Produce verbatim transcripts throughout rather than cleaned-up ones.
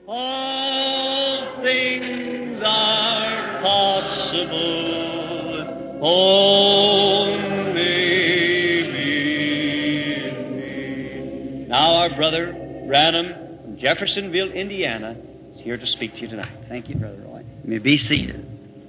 All things are possible. Only believe. Now our brother Branham from Jeffersonville, Indiana, is here to speak to you tonight. Thank you, Brother Roy. You may be seated.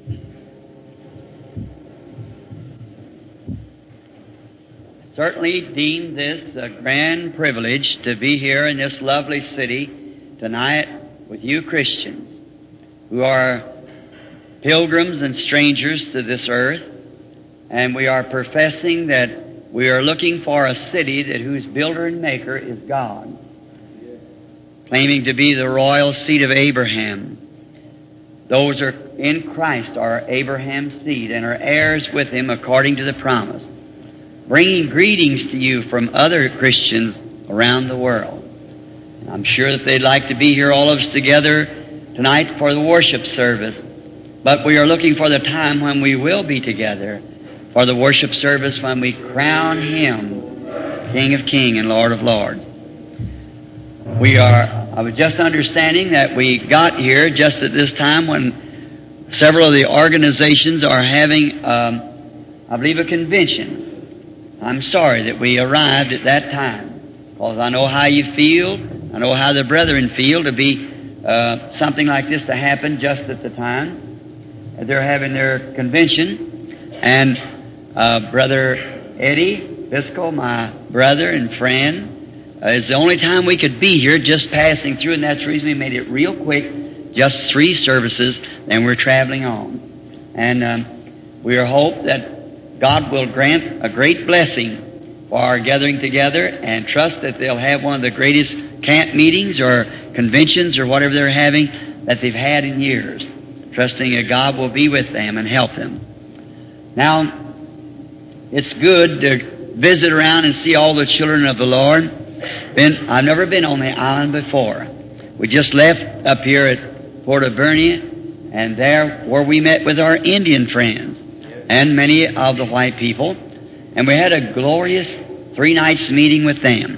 Certainly deem this a grand privilege to be here in this lovely city tonight with you Christians who are pilgrims and strangers to this earth, and we are professing that we are looking for a city that whose builder and maker is God, claiming to be the royal seed of Abraham. Those are in Christ are Abraham's seed and are heirs with him according to the promise. Bringing greetings to you from other Christians around the world. And I'm sure that they'd like to be here, all of us together tonight for the worship service. But we are looking for the time when we will be together for the worship service when we crown Him King of Kings and Lord of Lords. We are, I was just understanding that we got here just at this time when several of the organizations are having, um, I believe, a convention. I'm sorry that we arrived at that time, because I know how you feel. I know how the brethren feel to be uh, something like this to happen just at the time they're having their convention. And uh, Brother Eddie Biscoe, my brother and friend, uh, is the only time we could be here, just passing through, and that's the reason we made it real quick, just three services, and we're traveling on. And um, we hope that God will grant a great blessing for our gathering together, and trust that they'll have one of the greatest camp meetings or conventions or whatever they're having that they've had in years, trusting that God will be with them and help them. Now, it's good to visit around and see all the children of the Lord. Been, I've never been on the island before. We just left up here at Porto Bernia, and there where we met with our Indian friends and many of the white people, and we had a glorious three nights meeting with them.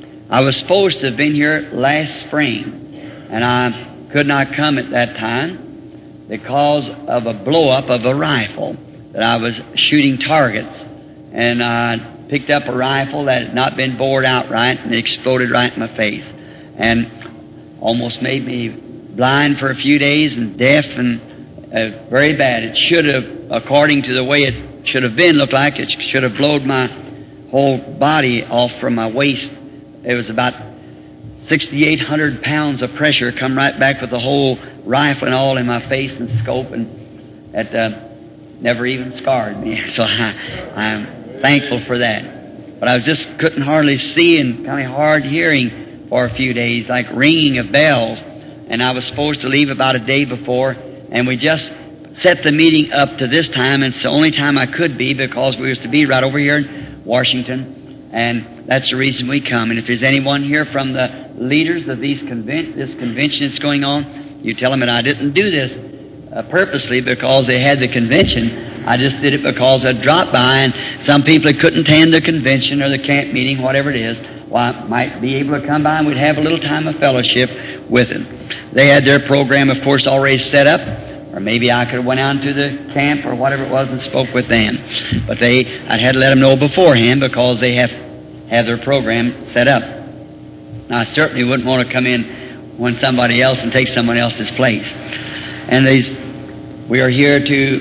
I was supposed to have been here last spring, and I could not come at that time because of a blow-up of a rifle that I was shooting targets, and I picked up a rifle that had not been bored out right, and it exploded right in my face, and almost made me blind for a few days and deaf and uh, very bad. It should have, according to the way it should have been, looked like it should have blown my whole body off from my waist. It was about sixty-eight hundred pounds of pressure come right back with the whole rifle and all in my face and scope, and it uh, never even scarred me. So I, I'm thankful for that. But I was just couldn't hardly see and kind of hard hearing for a few days, like ringing of bells. And I was supposed to leave about a day before, and we just set the meeting up to this time, and it's the only time I could be because we was to be right over here in Washington, and that's the reason we come. And if there's anyone here from the leaders of these conven- this convention that's going on, you tell them that I didn't do this uh, purposely because they had the convention. I just did it because I dropped by, and some people that couldn't attend the convention or the camp meeting, whatever it is, well, I might be able to come by and we'd have a little time of fellowship with them. They had their program, of course, already set up, or maybe I could have went out to the camp or whatever it was and spoke with them. But they, I had to let them know beforehand because they have have their program set up. Now, I certainly wouldn't want to come in when somebody else and take someone else's place. And these, we are here to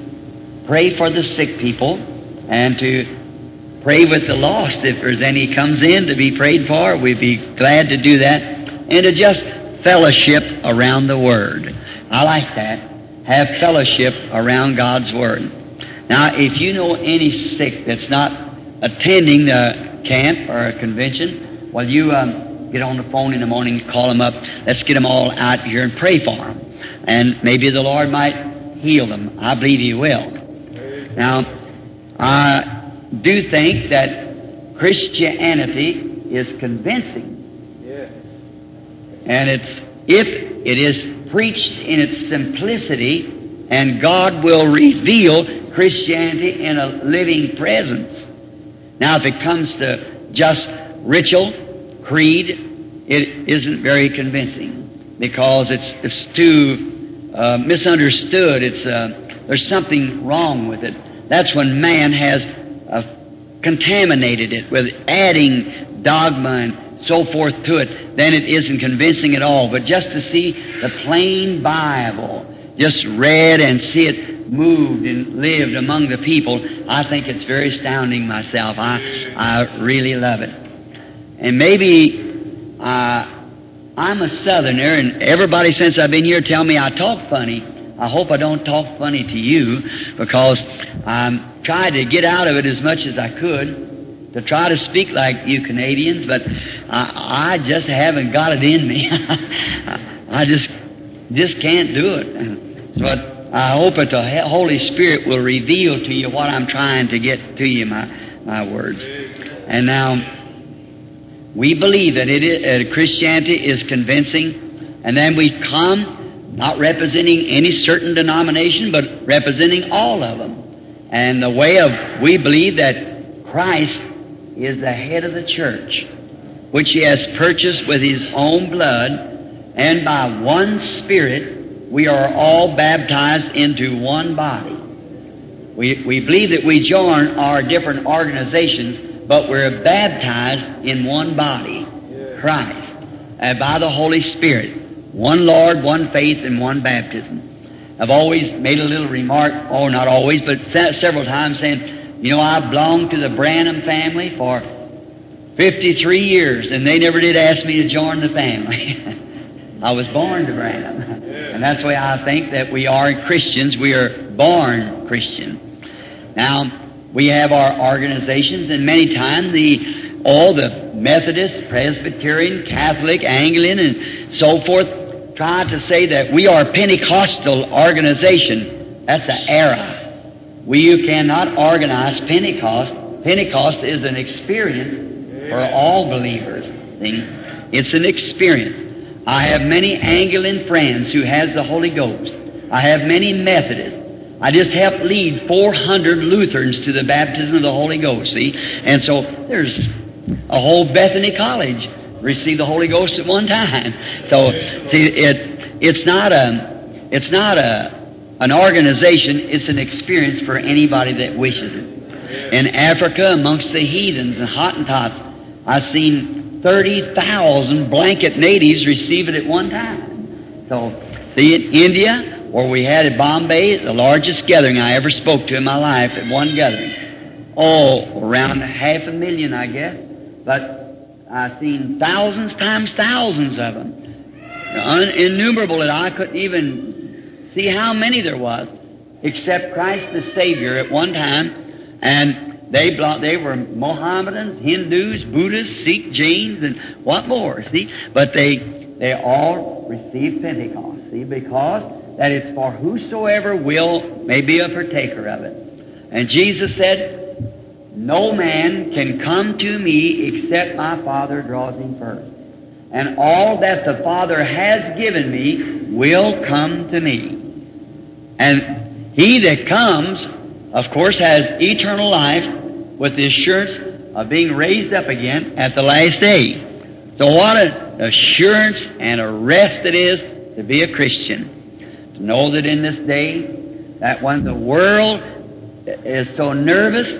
pray for the sick people and to pray with the lost. If there's any comes in to be prayed for, we'd be glad to do that. And to just fellowship around the Word. I like that. Have fellowship around God's Word. Now, if you know any sick that's not attending the camp or a convention, well, you um, get on the phone in the morning, call them up. Let's get them all out here and pray for them. And maybe the Lord might heal them. I believe He will. Now, I do think that Christianity is convincing. And it's, if it is preached in its simplicity, and God will reveal Christianity in a living presence. Now, if it comes to just ritual, creed, it isn't very convincing. because it's it's too uh, misunderstood. It's uh, there's something wrong with it. That's when man has uh, contaminated it with adding dogma and so forth to it. Then it isn't convincing at all. But just to see the plain Bible, just read and see it moved and lived among the people, I think it's very astounding myself. I I really love it. And maybe uh, I'm a Southerner, and everybody since I've been here tell me I talk funny. I hope I don't talk funny to you, because I'm trying to get out of it as much as I could to try to speak like you Canadians, but I, I just haven't got it in me. I just just can't do it. But I hope that the Holy Spirit will reveal to you what I'm trying to get to you, my my words. And now, we believe that it is, uh, Christianity is convincing, and then we come not representing any certain denomination, but representing all of them. And the way of, we believe that Christ is the head of the church, which He has purchased with His own blood, and by one Spirit we are all baptized into one body. We, we believe that we join our different organizations, but we're baptized in one body, Christ, and by the Holy Spirit. One Lord, one faith, and one baptism. I've always made a little remark, oh, not always, but several times saying, you know, I belonged to the Branham family for fifty-three years, and they never did ask me to join the family. I was born to Branham. And that's the way I think that we are Christians. We are born Christian. Now, we have our organizations, and many times the all the Methodist, Presbyterian, Catholic, Anglican, and so forth try to say that we are a Pentecostal organization. That's an error. We cannot organize Pentecost. Pentecost is an experience for all believers. See? It's an experience. I have many Anglican friends who has the Holy Ghost. I have many Methodists. I just helped lead four hundred Lutherans to the baptism of the Holy Ghost, see? And so there's a whole Bethany College received the Holy Ghost at one time. So, see, it, it's not a, it's not a, an organization, it's an experience for anybody that wishes it. In Africa, amongst the heathens and Hottentots, I've seen thirty thousand blanket natives receive it at one time. So, see, in India, where we had at Bombay, the largest gathering I ever spoke to in my life at one gathering. Oh, around half a million, I guess. But I've seen thousands times thousands of them. Innumerable that I couldn't even see how many there was, except Christ the Savior at one time. And they they were Mohammedans, Hindus, Buddhists, Sikh, Jains, and what more, see? But they, they all received Pentecost, see, because that it's for whosoever will may be a partaker of it. And Jesus said, no man can come to me except my Father draws him first. And all that the Father has given me will come to me. And he that comes, of course, has eternal life with the assurance of being raised up again at the last day. So what an assurance and a rest it is to be a Christian. To know that in this day, that when the world is so nervous.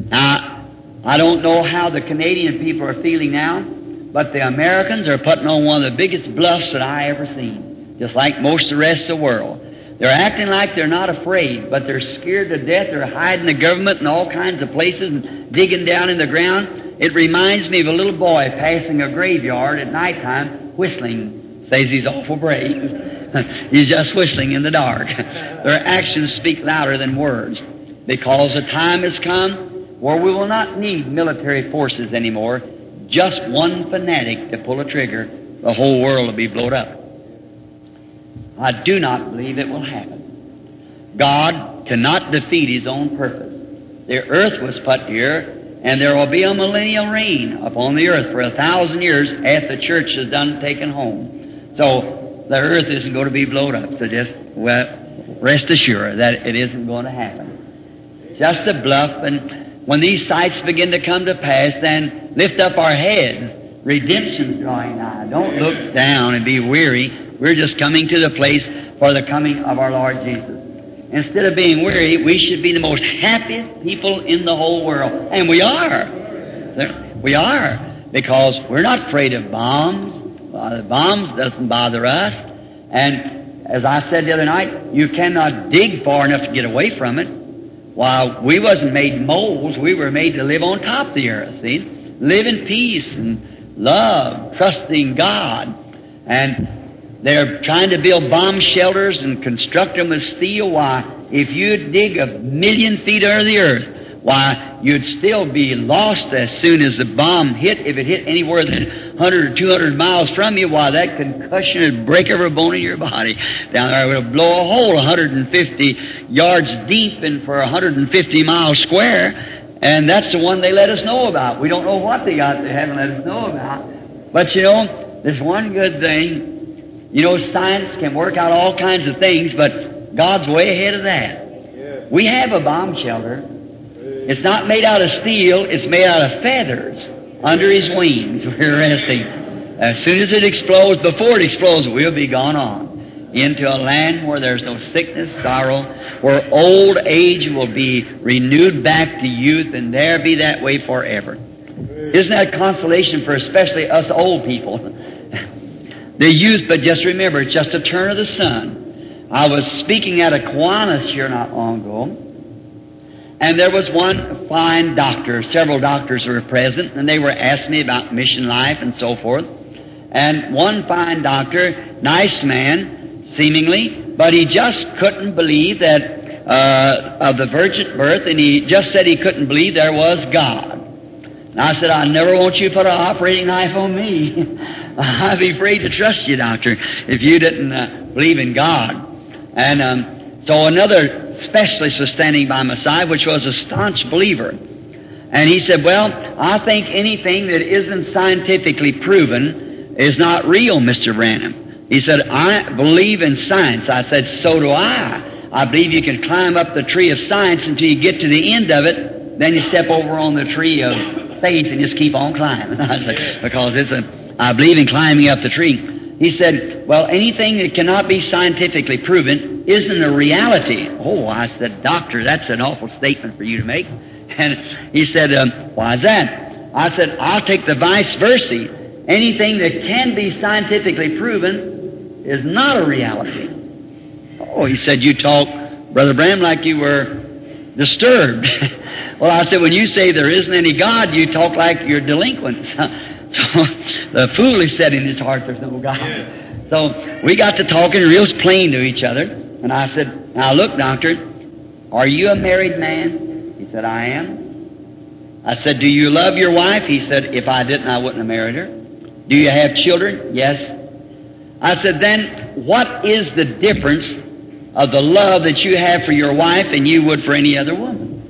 Now, I don't know how the Canadian people are feeling now, but the Americans are putting on one of the biggest bluffs that I ever seen, just like most of the rest of the world. They're acting like they're not afraid, but they're scared to death. They're hiding the government in all kinds of places and digging down in the ground. It reminds me of a little boy passing a graveyard at nighttime, whistling. Says he's awful brave. He's just whistling in the dark. Their actions speak louder than words, because the time has come where we will not need military forces anymore. Just one fanatic to pull a trigger, the whole world will be blown up. I do not believe it will happen. God cannot defeat His own purpose. The earth was put here, and there will be a millennial reign upon the earth for a thousand years after the church is done taken home. So the earth isn't going to be blown up. So just, well, rest assured that it isn't going to happen. Just a bluff, and when these sights begin to come to pass, then lift up our heads. Redemption's drawing nigh. Don't look down and be weary. We're just coming to the place for the coming of our Lord Jesus. Instead of being weary, we should be the most happiest people in the whole world. And we are. We are. Because we're not afraid of bombs. Uh, the bombs doesn't bother us. And as I said the other night, you cannot dig far enough to get away from it. While we wasn't made moles, we were made to live on top of the earth, see? Live in peace and love, trusting God. And they're trying to build bomb shelters and construct them with steel. Why, if you dig a million feet under the earth, why, you'd still be lost as soon as the bomb hit. If it hit anywhere than one hundred or two hundred miles from you, why, that concussion would break every bone in your body. Down there, it would blow a hole one hundred fifty yards deep and for one hundred fifty miles square. And that's the one they let us know about. We don't know what they got they haven't let us know about. But you know, there's one good thing. You know, science can work out all kinds of things, but God's way ahead of that. We have a bomb shelter. It's not made out of steel, it's made out of feathers under His wings. We're resting. As soon as it explodes, before it explodes, we'll be gone on into a land where there's no sickness, sorrow, where old age will be renewed back to youth, and there be that way forever. Isn't that consolation for especially us old people? The youth, but just remember, it's just a turn of the sun. I was speaking at a Kiwanis here not long ago, and there was one fine doctor. Several doctors were present, and they were asking me about mission life and so forth. And one fine doctor, nice man, seemingly, but he just couldn't believe that uh, of the virgin birth, and he just said he couldn't believe there was God. And I said, I never want you to put an operating knife on me. I'd be afraid to trust you, doctor, if you didn't uh, believe in God. And um, so another specialist was standing by my side, which was a staunch believer. And he said, well, I think anything that isn't scientifically proven is not real, Mister Branham. He said, I believe in science. I said, so do I. I believe you can climb up the tree of science until you get to the end of it, then you step over on the tree of faith and just keep on climbing. I said, because it's a, I believe in climbing up the tree. He said, well, anything that cannot be scientifically proven isn't a reality. Oh, I said, doctor, that's an awful statement for you to make. And he said, um, why is that? I said, I'll take the vice versa. Anything that can be scientifically proven is not a reality. Oh, he said, you talk, Brother Branham, like you were disturbed. Well, I said, when you say there isn't any God, you talk like you're delinquent. So the fool has said in his heart there's no God. Yeah. So we got to talking real plain to each other. And I said, now look, doctor, are you a married man? He said, I am. I said, do you love your wife? He said, if I didn't, I wouldn't have married her. Do you have children? Yes. I said, then what is the difference of the love that you have for your wife and you would for any other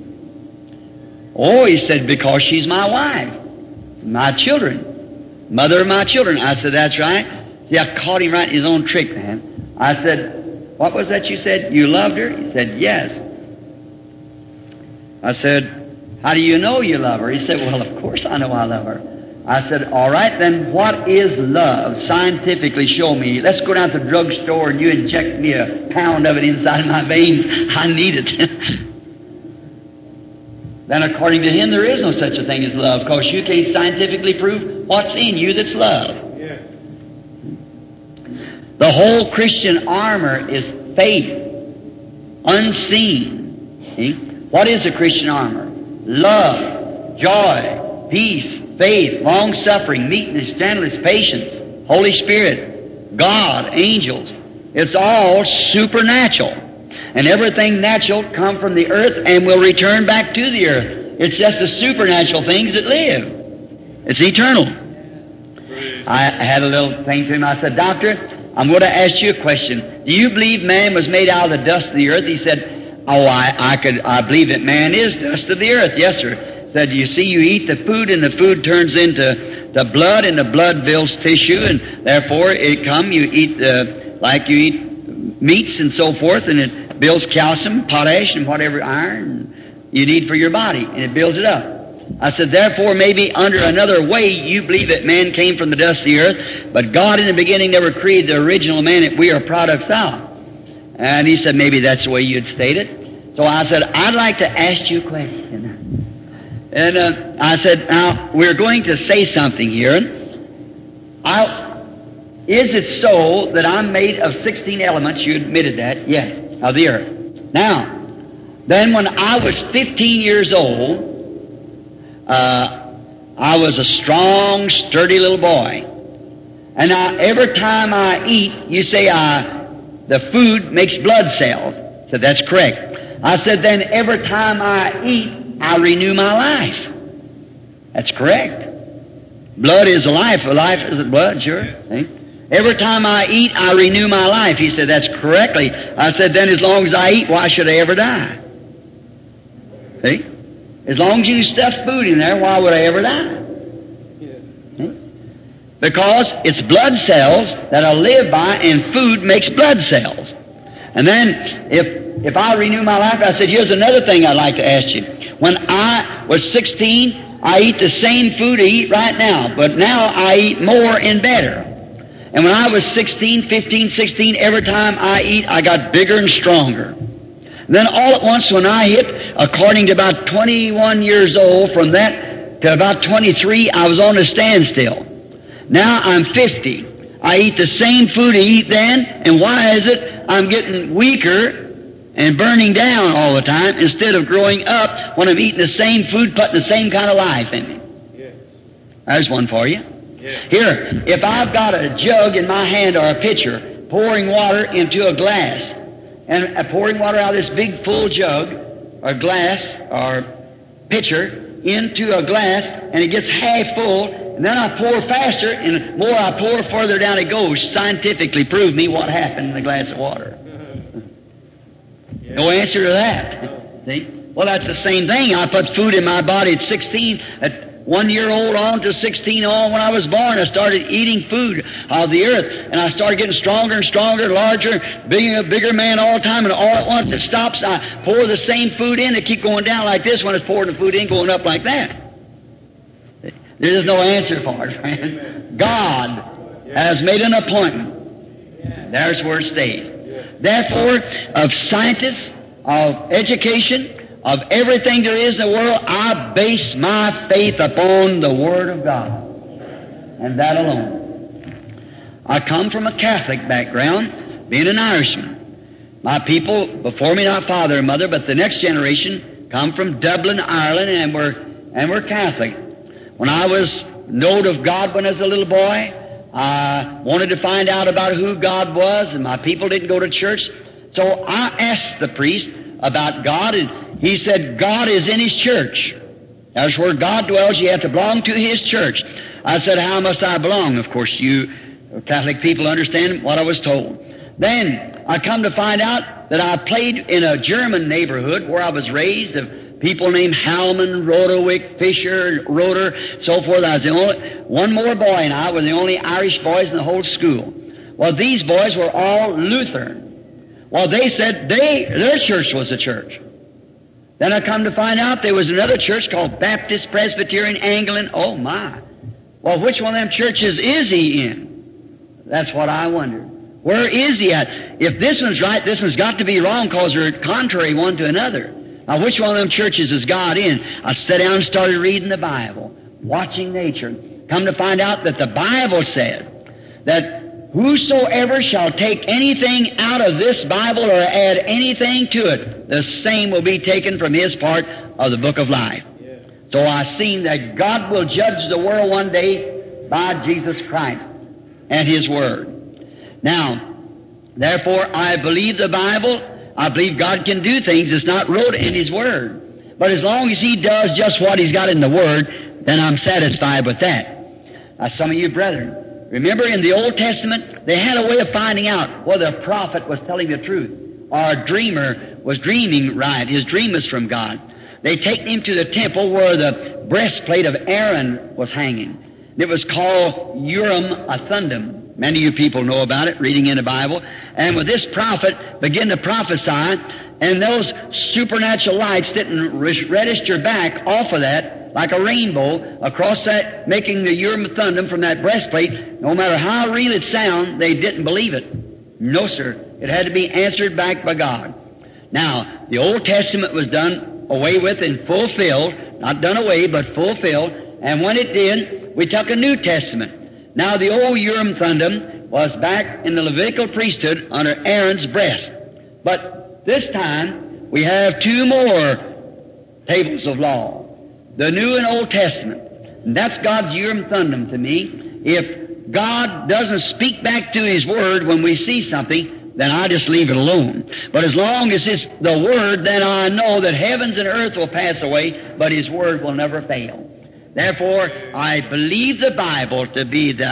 woman? Oh, he said, because she's my wife. My children. Mother of my children. I said, that's right. See, I caught him right in his own trick, man. I said, what was that you said? You loved her? He said, yes. I said, how do you know you love her? He said, well, of course I know I love her. I said, all right, then what is love? Scientifically show me. Let's go down to the drugstore and you inject me a pound of it inside my veins. I need it. Then according to him, there is no such a thing as love, because you can't scientifically prove what's in you that's love. Yeah. The whole Christian armor is faith, unseen. See? What is the Christian armor? Love, joy, peace, faith, long-suffering, meekness, gentleness, patience, Holy Spirit, God, angels. It's all supernatural. And everything natural come from the earth and will return back to the earth. It's just the supernatural things that live. It's eternal. I had a little thing to him. I said, doctor, I'm going to ask you a question. Do you believe man was made out of the dust of the earth? He said, oh, I, I could, I believe that man is dust of the earth. Yes, sir. Said, you see, you eat the food and the food turns into the blood and the blood builds tissue and therefore it come, you eat, uh, like you eat meats and so forth and it builds calcium, potash, and whatever iron you need for your body, and it builds it up. I said, therefore, maybe under another way, you believe that man came from the dust of the earth, but God in the beginning never created the original man that we are products of. And he said, maybe that's the way you'd state it. So I said, I'd like to ask you a question. And uh, I said, now, we're going to say something here. I, is it so that I'm made of sixteen elements? You admitted that. Yes, of the earth. Now, then when I was fifteen years old, uh, I was a strong, sturdy little boy. And now every time I eat, you say I, the food makes blood cells. So that's correct. I said, then every time I eat, I renew my life. That's correct. Blood is life. Life is blood, sure. See? Every time I eat, I renew my life. He said, that's correctly. I said, then as long as I eat, why should I ever die? See? As long as you stuff food in there, why would I ever die? See? Because it's blood cells that I live by, and food makes blood cells. And then, if if I renew my life, I said, here's another thing I'd like to ask you. When I was sixteen, I eat the same food I eat right now, but now I eat more and better. And when I was sixteen, fifteen, sixteen, every time I eat, I got bigger and stronger. And then all at once when I hit, according to about twenty-one years old, from that to about twenty-three, I was on a standstill. Now I'm fifty. I eat the same food I eat then, and why is it I'm getting weaker and burning down all the time instead of growing up when I'm eating the same food, putting the same kind of life in me? Yes. There's one for you. Yes. Here, if I've got a jug in my hand or a pitcher pouring water into a glass, and uh, pouring water out of this big full jug or glass or pitcher into a glass, and it gets half full, and then I pour faster, and the more I pour, further down it goes. Scientifically prove me what happened in the glass of water. No answer to that. See? Well, that's the same thing. I put food in my body at sixteen, at one year old on to sixteen on. When I was born, I started eating food of the earth, and I started getting stronger and stronger, larger, being a bigger man all the time, and all at once it stops. I pour the same food in. It keep going down like this when it's pouring the food in, going up like that. There's no answer for it, friend. God has made an appointment. There's where it stays. Therefore, of scientists, of education, of everything there is in the world, I base my faith upon the Word of God. And that alone. I come from a Catholic background, being an Irishman. My people, before me, not father and mother, but the next generation, come from Dublin, Ireland, and were, and were Catholic. When I was knowed of God when I was a little boy, I wanted to find out about who God was, and my people didn't go to church. So I asked the priest about God, and he said, God is in His church. That's where God dwells. You have to belong to His church. I said, how must I belong? Of course, you Catholic people understand what I was told. Then I come to find out that I played in a German neighborhood where I was raised, of people named Hallman, Roderwick, Fisher, Roder, so forth. I was the only, one more boy and I were the only Irish boys in the whole school. Well, these boys were all Lutheran. Well, they said they, their church was a church. Then I come to find out there was another church called Baptist, Presbyterian, Anglican. Oh my. Well, which one of them churches is he in? That's what I wondered. Where is he at? If this one's right, this one's got to be wrong because they're contrary one to another. Now, which one of them churches is God in? I sat down and started reading the Bible, watching nature. Come to find out that the Bible said that whosoever shall take anything out of this Bible or add anything to it, the same will be taken from his part of the book of life. Yeah. So I seen that God will judge the world one day by Jesus Christ and His Word. Now, therefore, I believe the Bible. I believe God can do things that's not wrote in His Word. But as long as He does just what He's got in the Word, then I'm satisfied with that. Now, some of you brethren, remember in the Old Testament, they had a way of finding out whether a prophet was telling the truth or a dreamer was dreaming right. His dream was from God. They take him to the temple where the breastplate of Aaron was hanging. It was called Urim and Thummim. Many of you people know about it, reading in the Bible. And with this prophet began to prophesy, and those supernatural lights didn't register back off of that like a rainbow across that, making the Urim and Thummim from that breastplate. No matter how real it sounded, they didn't believe it. No, sir. It had to be answered back by God. Now, the Old Testament was done away with and fulfilled, not done away, but fulfilled. And when it did, we took a New Testament. Now, the old Urim and Thummim was back in the Levitical priesthood under Aaron's breast. But this time, we have two more tables of law, the New and Old Testament. And that's God's Urim and Thummim to me. If God doesn't speak back to His Word when we see something, then I just leave it alone. But as long as it's the Word, then I know that heavens and earth will pass away, but His Word will never fail. Therefore, I believe the Bible to be the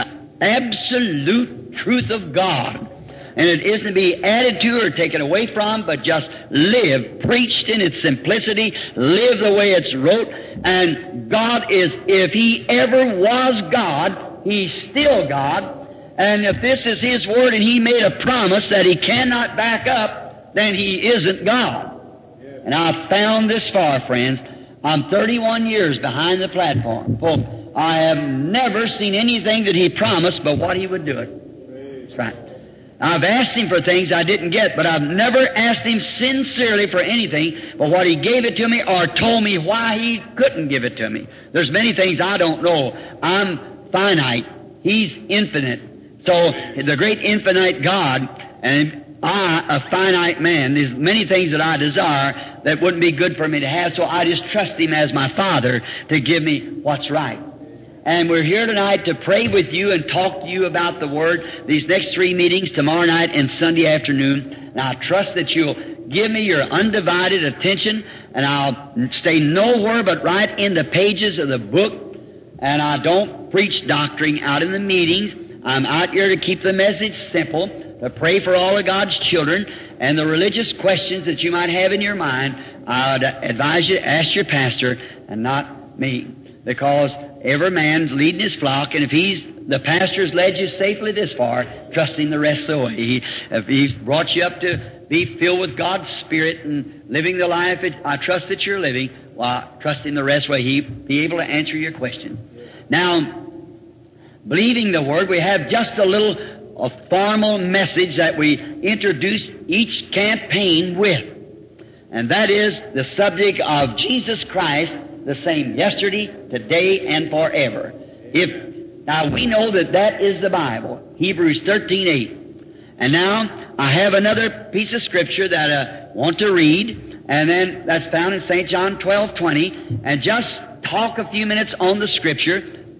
absolute truth of God. And it isn't to be added to or taken away from, but just live, preached in its simplicity, live the way it's wrote. And God is, if He ever was God, He's still God. And if this is His Word and He made a promise that He cannot back up, then He isn't God. And I've found this far, friends. I'm thirty-one years behind the platform. Folks, I have never seen anything that He promised but what He would do it. That's right. I've asked Him for things I didn't get, but I've never asked Him sincerely for anything but what He gave it to me or told me why He couldn't give it to me. There's many things I don't know. I'm finite. He's infinite. So, the great infinite God, and I, a finite man, there's many things that I desire that wouldn't be good for me to have, so I just trust Him as my Father to give me what's right. And we're here tonight to pray with you and talk to you about the Word, these next three meetings, tomorrow night and Sunday afternoon. And I trust that you'll give me your undivided attention, and I'll stay nowhere but right in the pages of the book, and I don't preach doctrine out in the meetings. I'm out here to keep the message simple, to pray for all of God's children, and the religious questions that you might have in your mind, I'd advise you to ask your pastor and not me. Because every man's leading his flock, and if he's, the pastor's led you safely this far, trust Him the rest of the way. He, if He's brought you up to be filled with God's Spirit and living the life that I trust that you're living, well, I trust Him the rest of the way. He'll be able to answer your questions. Now, believing the Word, we have just a little a formal message that we introduce each campaign with. And that is the subject of Jesus Christ, the same yesterday, today, and forever. If now we know that that is the Bible, Hebrews thirteen eight. And now I have another piece of Scripture that I want to read, and then that's found in Saint John twelve twenty, and just talk a few minutes on the Scripture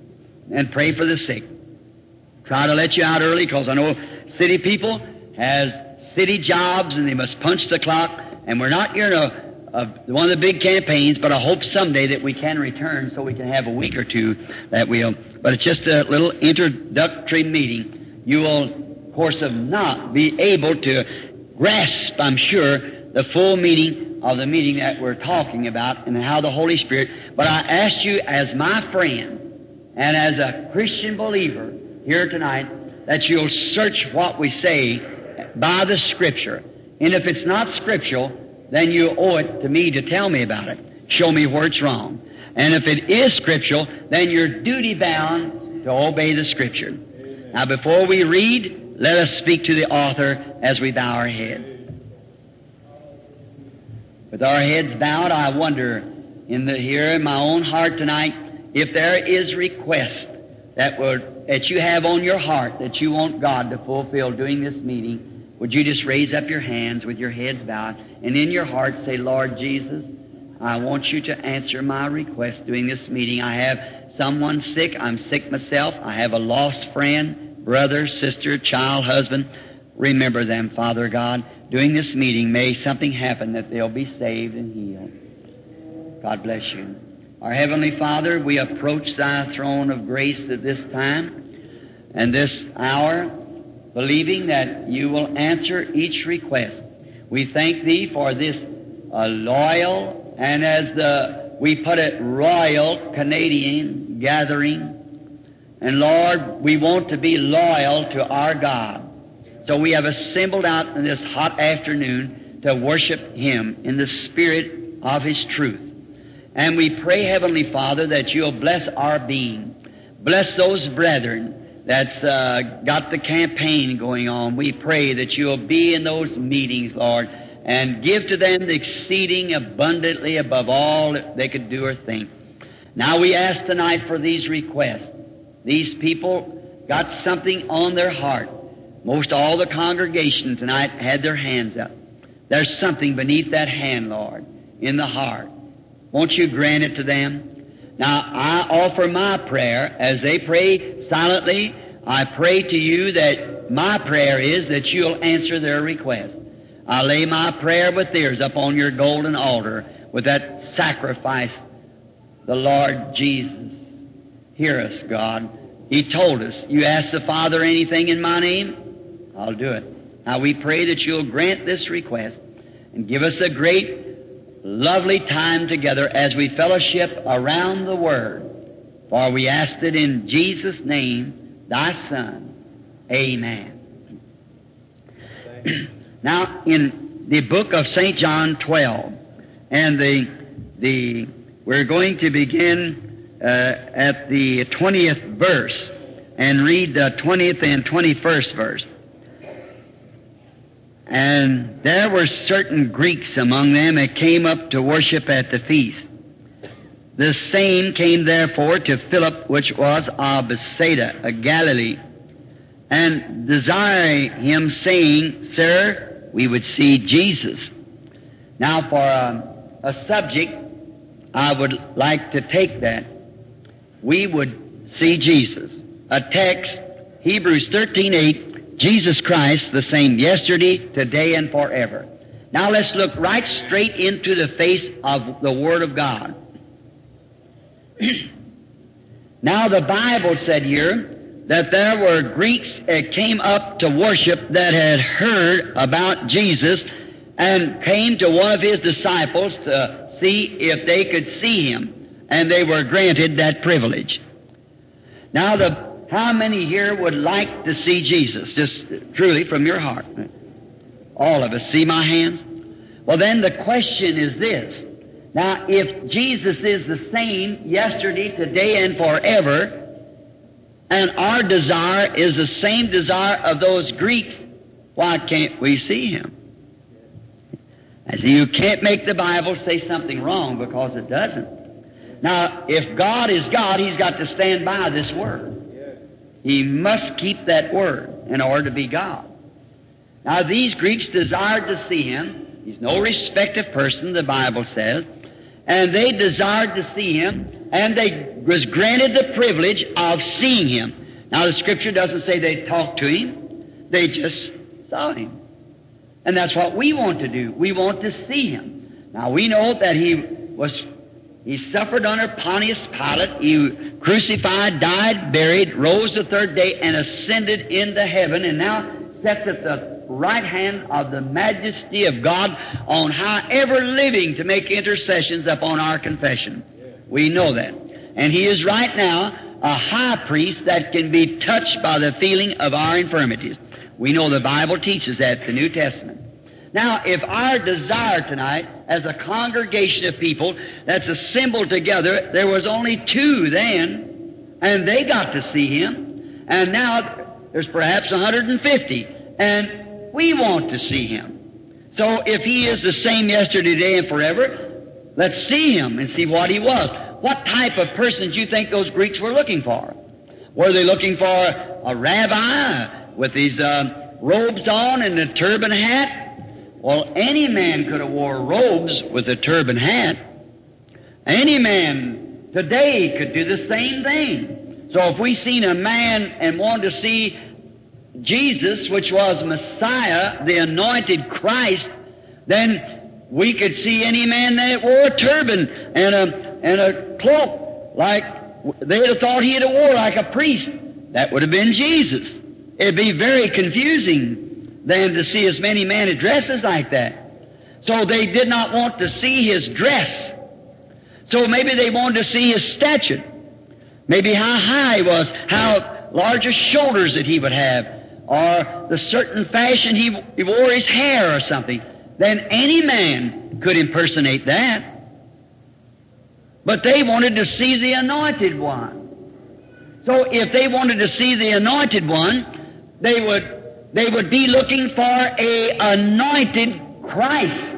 and pray for the sick. Try to let you out early, because I know city people has city jobs and they must punch the clock, and we're not here to Uh, one of the big campaigns, but I hope someday that we can return so we can have a week or two that we'll, but it's just a little introductory meeting. You will, of course, have not be able to grasp, I'm sure, the full meaning of the meeting that we're talking about and how the Holy Spirit, but I ask you as my friend and as a Christian believer here tonight that you'll search what we say by the Scripture. And if it's not scriptural, then you owe it to me to tell me about it. Show me where it's wrong. And if it is scriptural, then you're duty-bound to obey the Scripture. Amen. Now, before we read, let us speak to the author as we bow our head. With our heads bowed, I wonder in the here in my own heart tonight if there is request that would that you have on your heart that you want God to fulfill during this meeting. Would you just raise up your hands with your heads bowed and in your heart say, Lord Jesus, I want you to answer my request during this meeting. I have someone sick. I'm sick myself. I have a lost friend, brother, sister, child, husband. Remember them, Father God. During this meeting, may something happen that they'll be saved and healed. God bless you. Our Heavenly Father, we approach Thy throne of grace at this time and this hour, believing that You will answer each request. We thank Thee for this uh, loyal and, as the we put it, royal Canadian gathering And Lord, we want to be loyal to our God. So we have assembled out in this hot afternoon to worship Him in the spirit of His truth. And we pray, Heavenly Father, that You'll bless our being. Bless those brethren that's uh, got the campaign going on. We pray that You'll be in those meetings, Lord, and give to them the exceeding abundantly above all that they could do or think. Now we ask tonight for these requests. These people got something on their heart. Most all the congregation tonight had their hands up. There's something beneath that hand, Lord, in the heart. Won't You grant it to them? Now, I offer my prayer. As they pray silently, I pray to You that my prayer is that You'll answer their request. I lay my prayer with theirs upon Your golden altar with that sacrifice. The Lord Jesus, hear us, God. He told us, You ask the Father anything in My name, I'll do it. Now we pray that You'll grant this request and give us a great, lovely time together as we fellowship around the Word. For we ask it in Jesus' name, Thy Son. Amen. Now, in the book of Saint John twelve, and the the we're going to begin uh, at the twentieth verse and read the twentieth and twenty-first verse. And there were certain Greeks among them that came up to worship at the feast. The same came therefore to Philip, which was of Bethsaida, of Galilee, and desiring him, saying, Sir, we would see Jesus. Now for a, a subject, I would like to take that. We would see Jesus. A text, Hebrews thirteen eight, Jesus Christ, the same yesterday, today, and forever. Now let's look right straight into the face of the Word of God. Now the Bible said here that there were Greeks that came up to worship that had heard about Jesus and came to one of His disciples to see if they could see Him, and they were granted that privilege. Now the How many here would like to see Jesus? Just truly from your heart. All of us. See my hands? Well, then the question is this. Now, if Jesus is the same yesterday, today, and forever, and our desire is the same desire of those Greeks, why can't we see Him? I see you can't make the Bible say something wrong, because it doesn't. Now, if God is God, He's got to stand by this Word. He must keep that Word in order to be God. Now, these Greeks desired to see Him. He's no respective person, the Bible says. And they desired to see Him, and they was granted the privilege of seeing Him. Now, the Scripture doesn't say they talked to Him. They just saw Him. And that's what we want to do. We want to see Him. Now, we know that He was, He suffered under Pontius Pilate. He crucified, died, buried, rose the third day, and ascended into heaven, and now sits at the right hand of the majesty of God on high, ever living to make intercessions upon our confession. We know that. And He is right now a high priest that can be touched by the feeling of our infirmities. We know the Bible teaches that, the New Testament. Now, if our desire tonight, as a congregation of people that's assembled together, there was only two then, and they got to see Him, and now there's perhaps one hundred fifty, and we want to see Him. So if He is the same yesterday, today, and forever, let's see Him and see what He was. What type of person do you think those Greeks were looking for? Were they looking for a rabbi with his uh, robes on and a turban hat? Well, any man could have wore robes with a turban hat. Any man today could do the same thing. So if we seen a man and wanted to see Jesus, which was Messiah, the anointed Christ, then we could see any man that wore a turban and a and a cloak, like they'd have thought he'd have wore like a priest. That would have been Jesus. It'd be very confusing then to see as many men in dresses like that. So they did not want to see His dress. So maybe they wanted to see His stature. maybe how high he was, how large his shoulders that he would have, or the certain fashion he, he wore his hair or something, then any man could impersonate that. But they wanted to see the Anointed One. So if they wanted to see the Anointed One, they would, they would be looking for a anointed Christ.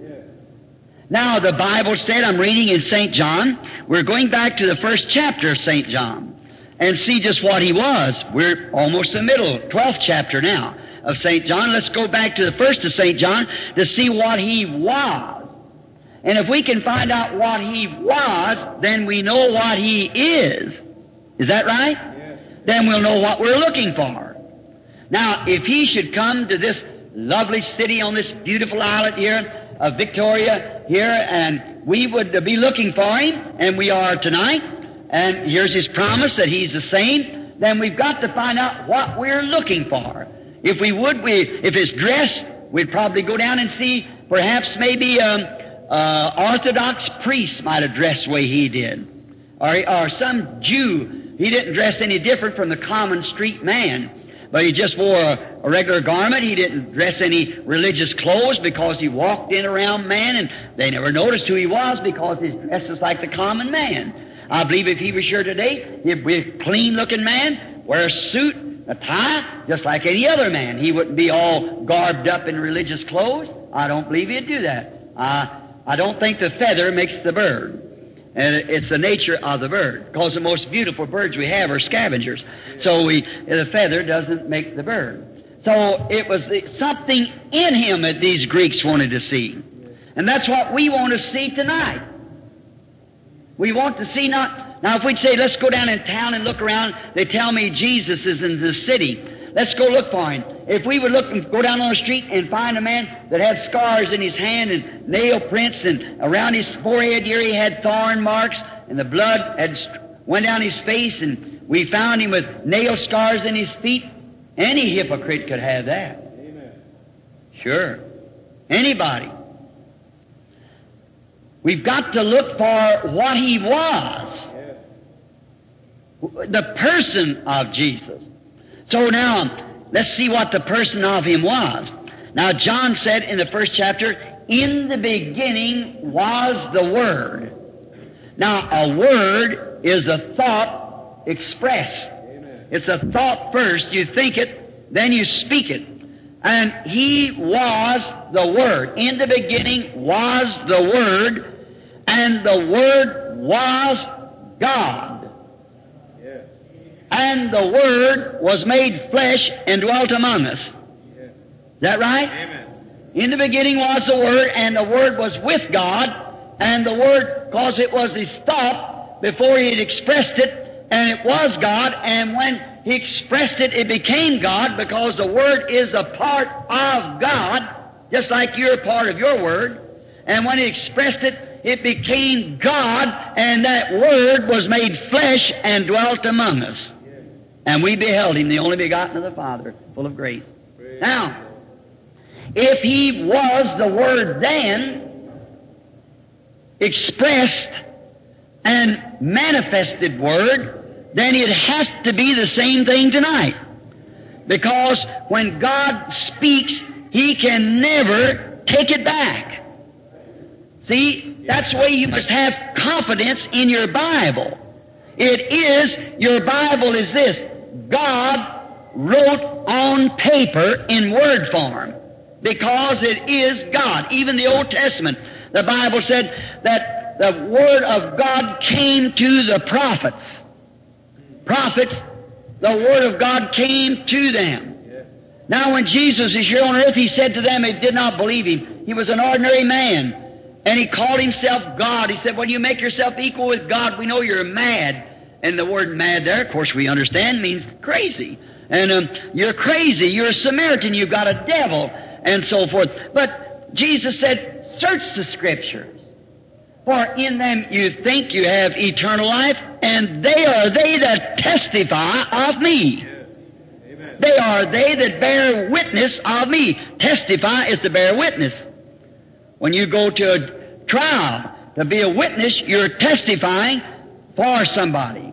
Now the Bible said, I'm reading in Saint John, we're going back to the first chapter of Saint John, and see just what he was. We're almost the middle, twelfth chapter now of Saint John. Let's go back to the first of Saint John to see what he was. And if we can find out what he was, then we know what he is. Is that right? Yes. Then we'll know what we're looking for. Now, if he should come to this lovely city on this beautiful islet here of Victoria here, and we would be looking for him, and we are tonight, and here's his promise that he's the same, then we've got to find out what we're looking for. If we would, we, if his dress, we'd probably go down and see perhaps maybe um, uh, Orthodox priest might have dressed the way he did. Or, or some Jew. He didn't dress any different from the common street man. But he just wore a, a regular garment. He didn't dress any religious clothes because he walked in around man, and they never noticed who he was because his dress was like the common man. I believe if he was here today, he'd be a clean-looking man, wear a suit, a tie, just like any other man. He wouldn't be all garbed up in religious clothes. I don't believe he'd do that. Uh, I don't think the feather makes the bird. And it's the nature of the bird. Because the most beautiful birds we have are scavengers. So we, the feather doesn't make the bird. So it was the, something in him that these Greeks wanted to see. And that's what we want to see tonight. We want to see not... Now if we'd say, let's go down in town and look around, they tell me Jesus is in the city. Let's go look for him. If we would look and go down on the street and find a man that had scars in his hand and nail prints, and around his forehead here he had thorn marks, and the blood had went down his face, and we found him with nail scars in his feet, any hypocrite could have that. Amen. Sure. Anybody. We've got to look for what he was. Yes. The person of Jesus. So now, let's see what the person of him was. Now, John said in the first chapter, in the beginning was the Word. Now, a word is a thought expressed. Amen. It's a thought first. You think it, then you speak it. And he was the Word. In the beginning was the Word, and the Word was God. And the Word was made flesh and dwelt among us. Is that right? Amen. In the beginning was the Word, and the Word was with God, and the Word, because it was his thought before he had expressed it, and it was God, and when he expressed it, it became God, because the Word is a part of God, just like you're a part of your Word. And when he expressed it, it became God, and that Word was made flesh and dwelt among us. And we beheld him, the only begotten of the Father, full of grace. Praise. Now, if he was the Word then, expressed and manifested Word, then it has to be the same thing tonight. Because when God speaks, he can never take it back. See, that's the way you must have confidence in your Bible. It is, your Bible is this: God wrote on paper in word form, because it is God. Even the Old Testament, the Bible said that the Word of God came to the prophets. Prophets, the Word of God came to them. Now when Jesus is here on earth, he said to them, they did not believe him. He was an ordinary man, and he called himself God. He said, when you make yourself equal with God, we know you're mad. And the word mad there, of course we understand, means crazy. And um, you're crazy, you're a Samaritan, you've got a devil, and so forth. But Jesus said, search the Scriptures, for in them you think you have eternal life, and they are they that testify of me. Amen. They are they that bear witness of me. Testify is to bear witness. When you go to a trial to be a witness, you're testifying for somebody.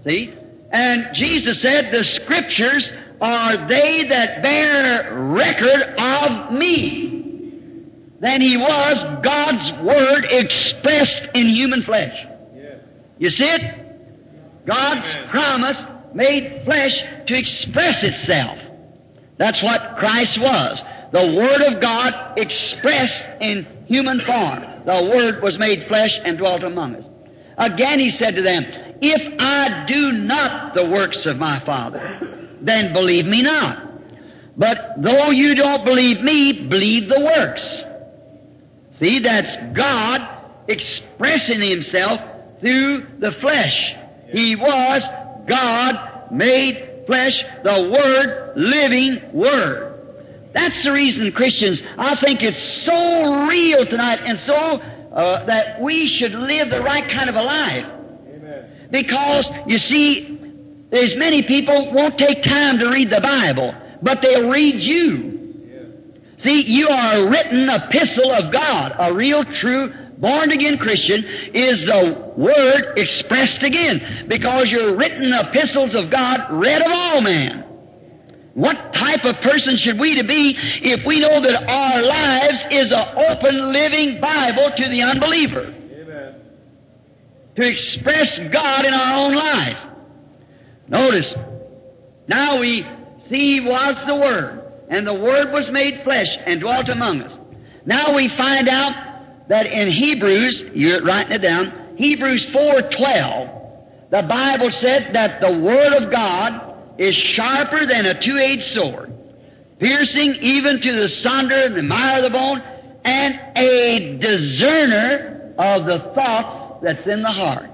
See? And Jesus said, the Scriptures are they that bear record of me. Then He was God's Word expressed in human flesh. You see it? God's promise made flesh to express itself. That's what Christ was. The Word of God expressed in human form. The Word was made flesh and dwelt among us. Again He said to them, if I do not the works of my Father, then believe me not. But though you don't believe me, believe the works. See, that's God expressing Himself through the flesh. He was God made flesh, the Word, living Word. That's the reason, Christians, I think it's so real tonight and so uh, that we should live the right kind of a life. Amen. Because, you see, there's many people won't take time to read the Bible, but they'll read you. Yeah. See, you are a written epistle of God. A real, true, born-again Christian is the Word expressed again, because you're written epistles of God, read of all men. What type of person should we to be if we know that our lives is an open, living Bible to the unbeliever? Amen. To express God in our own life. Notice, now we see He was the Word, and the Word was made flesh and dwelt among us. Now we find out that in Hebrews, you're writing it down, Hebrews four twelve, the Bible said that the Word of God is sharper than a two-edged sword, piercing even to the sunder and the mire of the bone, and a discerner of the thoughts that's in the heart.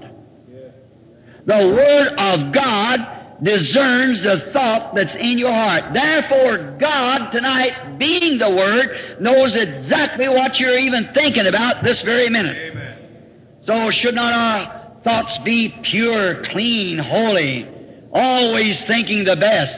The Word of God discerns the thought that's in your heart. Therefore, God tonight, being the Word, knows exactly what you're even thinking about this very minute. Amen. So should not our thoughts be pure, clean, holy, always thinking the best?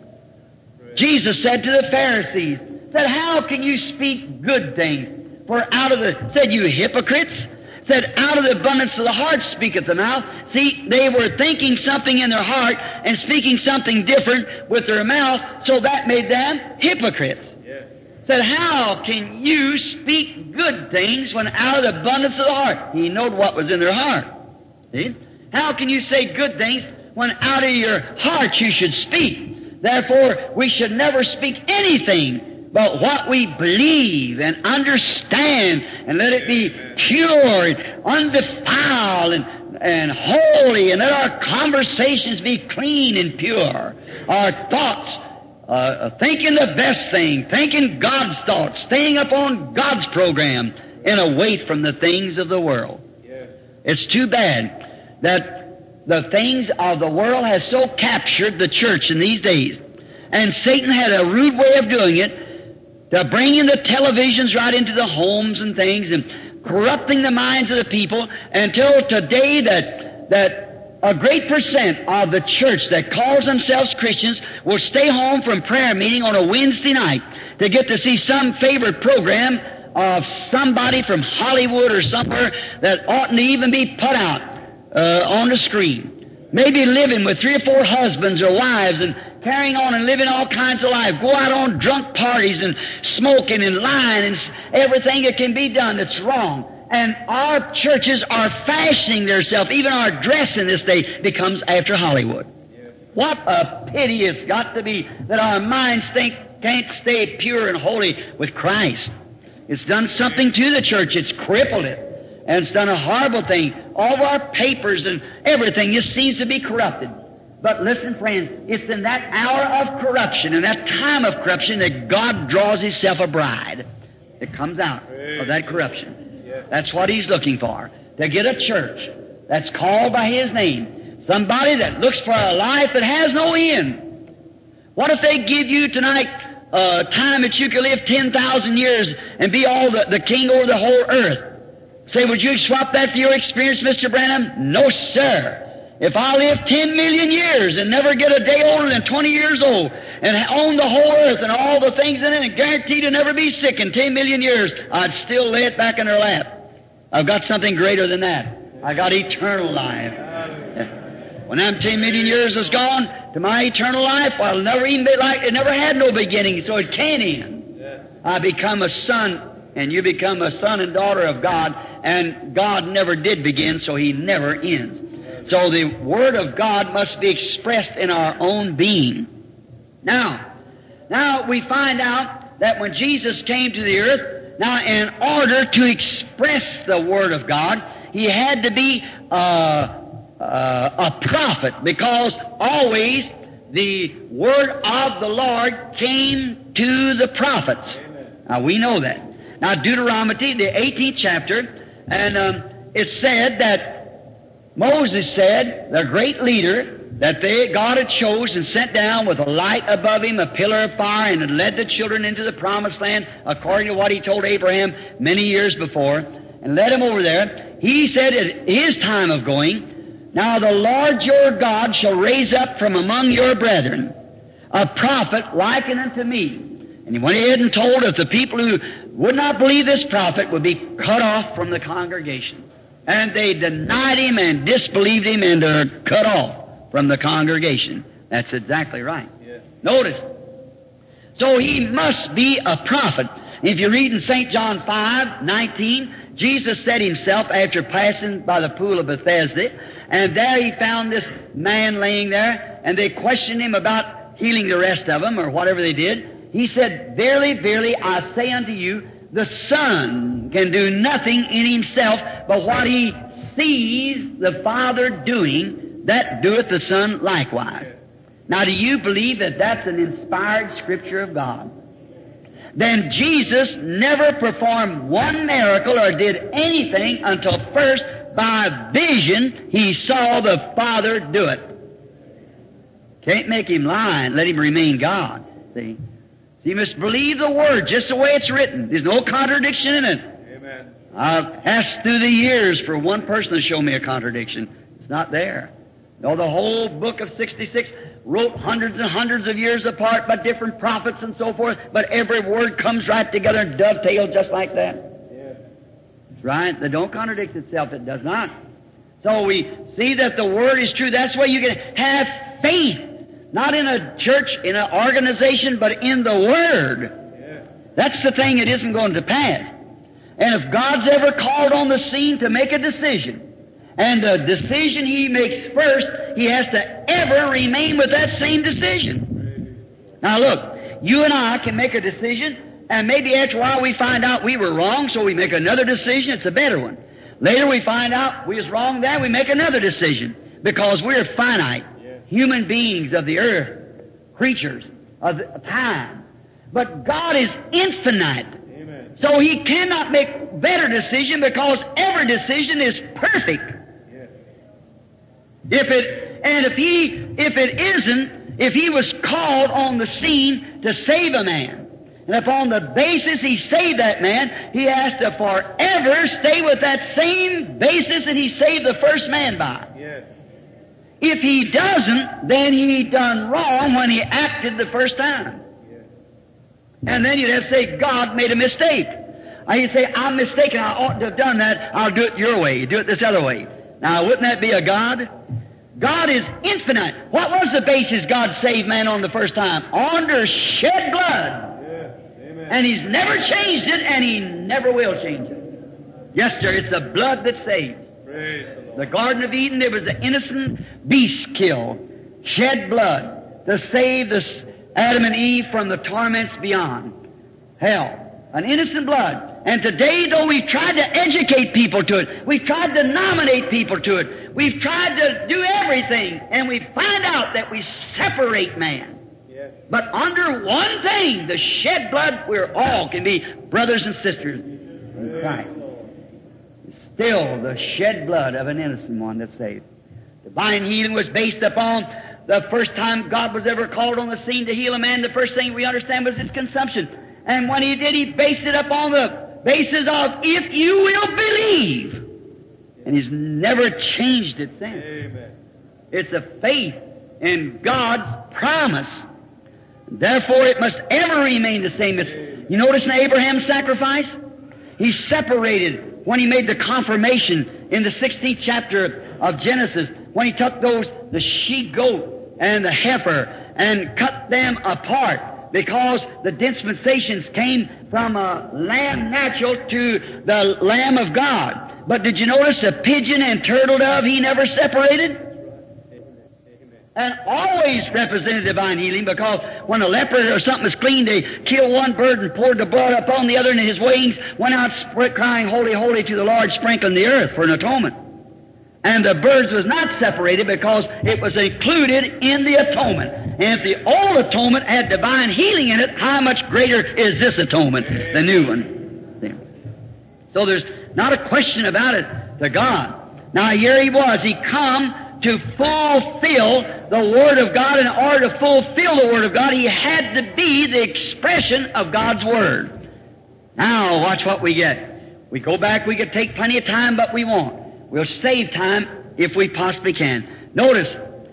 Jesus said to the Pharisees, said, how can you speak good things? For out of the, said, you hypocrites, said, out of the abundance of the heart speaketh the mouth. See, they were thinking something in their heart and speaking something different with their mouth, so that made them hypocrites. Yeah. Said, how can you speak good things when out of the abundance of the heart? He knowed what was in their heart. See? How can you say good things when out of your heart you should speak? Therefore, we should never speak anything but what we believe and understand, and let it be pure and undefiled and, and holy, and let our conversations be clean and pure. Our thoughts, uh, thinking the best thing, thinking God's thoughts, staying upon God's program, and away from the things of the world. It's too bad that the things of the world has so captured the church in these days. And Satan had a rude way of doing it, to bring in the televisions right into the homes and things, and corrupting the minds of the people, until today that that a great percent of the church that calls themselves Christians will stay home from prayer meeting on a Wednesday night to get to see some favorite program of somebody from Hollywood or somewhere that oughtn't to even be put out uh, on the screen. Maybe living with three or four husbands or wives and carrying on and living all kinds of life. Go out on drunk parties and smoking and lying and everything that can be done that's wrong. And our churches are fashioning themselves. Even our dress in this day becomes after Hollywood. Yeah. What a pity it's got to be that our minds think can't stay pure and holy with Christ. It's done something to the church. It's crippled it. And it's done a horrible thing. All of our papers and everything just seems to be corrupted. But listen, friends, it's in that hour of corruption, in that time of corruption, that God draws Himself a bride that comes out of that corruption. That's what He's looking for. To get a church that's called by His name. Somebody that looks for a life that has no end. What if they give you tonight a time that you could live ten thousand years and be all the, the king over the whole earth? Say, would you swap that for your experience, Mister Branham? No, sir. If I live ten million years and never get a day older than twenty years old and own the whole earth and all the things in it and guaranteed to never be sick in ten million years, I'd still lay it back in her lap. I've got something greater than that. I got eternal life. When them ten million years is gone, to my eternal life, well, it'll never even be like, it never had no beginning, so it can't end. Yes. I become a son, and you become a son and daughter of God, and God never did begin, so He never ends. Yes. So the Word of God must be expressed in our own being. Now, now we find out that when Jesus came to the earth, now in order to express the Word of God, He had to be uh, uh, a prophet, because always the Word of the Lord came to the prophets. Amen. Now we know that. Now Deuteronomy, the eighteenth chapter, and um, it said that Moses said, the great leader, that they, God had chose and sent down with a light above him, a pillar of fire, and had led the children into the promised land according to what He told Abraham many years before, and led him over there. He said at His time of going, now the Lord your God shall raise up from among your brethren a prophet likened unto me. And he went ahead and told that the people who would not believe this prophet would be cut off from the congregation. And they denied him and disbelieved him, and are cut off from the congregation. That's exactly right. Yeah. Notice. So he must be a prophet. If you read in Saint John five nineteen, Jesus said Himself, after passing by the pool of Bethesda, and there He found this man laying there, and they questioned Him about healing the rest of them, or whatever they did. He said, verily, verily, I say unto you, the Son can do nothing in Himself, but what He sees the Father doing, that doeth the Son likewise. Now, do you believe that that's an inspired Scripture of God? Then Jesus never performed one miracle or did anything until first, by vision, He saw the Father do it. Can't make Him lie and let Him remain God. See? So you must believe the Word just the way it's written. There's no contradiction in it. Amen. I've asked through the years for one person to show me a contradiction. It's not there. No, the whole book of sixty-six wrote hundreds and hundreds of years apart by different prophets and so forth, but every word comes right together and dovetails just like that. Yeah. That's right. That don't contradict itself. It does not. So we see that the Word is true. That's why you can have faith, not in a church, in an organization, but in the Word. Yeah. That's the thing that isn't going to pass. And if God's ever called on the scene to make a decision, and the decision He makes first, He has to ever remain with that same decision. Now look, you and I can make a decision, and maybe after a while we find out we were wrong, so we make another decision. It's a better one. Later we find out we was wrong there, we make another decision, because we're finite, human beings of the earth, creatures of the time. But God is infinite. Amen. So He cannot make better decision, because every decision is perfect. If it, and if he, if it isn't, if he was called on the scene to save a man, and if on the basis he saved that man, he has to forever stay with that same basis that he saved the first man by. Yes. If he doesn't, then he done wrong when he acted the first time. Yes. And then you'd have to say, God made a mistake. Or you'd say, I'm mistaken, I ought to have done that, I'll do it your way, do it this other way. Now, wouldn't that be a God? God is infinite. What was the basis God saved man on the first time? Under shed blood. Yeah. Amen. And He's never changed it, and He never will change it. Yes, sir, it's the blood that saves. Praise the Lord. The Garden of Eden, there was an innocent beast killed, shed blood, to save the Adam and Eve from the torments beyond hell. An innocent blood. And today, though we've tried to educate people to it, we've tried to nominate people to it, we've tried to do everything, and we find out that we separate man. Yes. But under one thing, the shed blood, we're all can be brothers and sisters in Christ. Still the shed blood of an innocent one that saved. Divine healing was based upon the first time God was ever called on the scene to heal a man. The first thing we understand was his consumption. And when He did, He based it upon the basis of, if you will believe. And He's never changed it since. Amen. It's a faith in God's promise. Therefore, it must ever remain the same. It's, you notice in Abraham's sacrifice? He separated, when he made the confirmation in the sixteenth chapter of Genesis, when he took those, the she-goat and the heifer, and cut them apart, because the dispensations came from a lamb natural to the Lamb of God. But did you notice the pigeon and turtle dove he never separated? And always represented divine healing, because when a leper or something was clean, they killed one bird and poured the blood upon the other, and his wings went out crying, Holy, holy to the Lord, sprinkling the earth for an atonement. And the birds was not separated because it was included in the atonement. And if the old atonement had divine healing in it, how much greater is this atonement, the new one? So there's not a question about it to God. Now here he was. He come to fulfill the Word of God. In order to fulfill the Word of God, he had to be the expression of God's Word. Now watch what we get. We go back, we could take plenty of time, but we won't. We'll save time if we possibly can. Notice,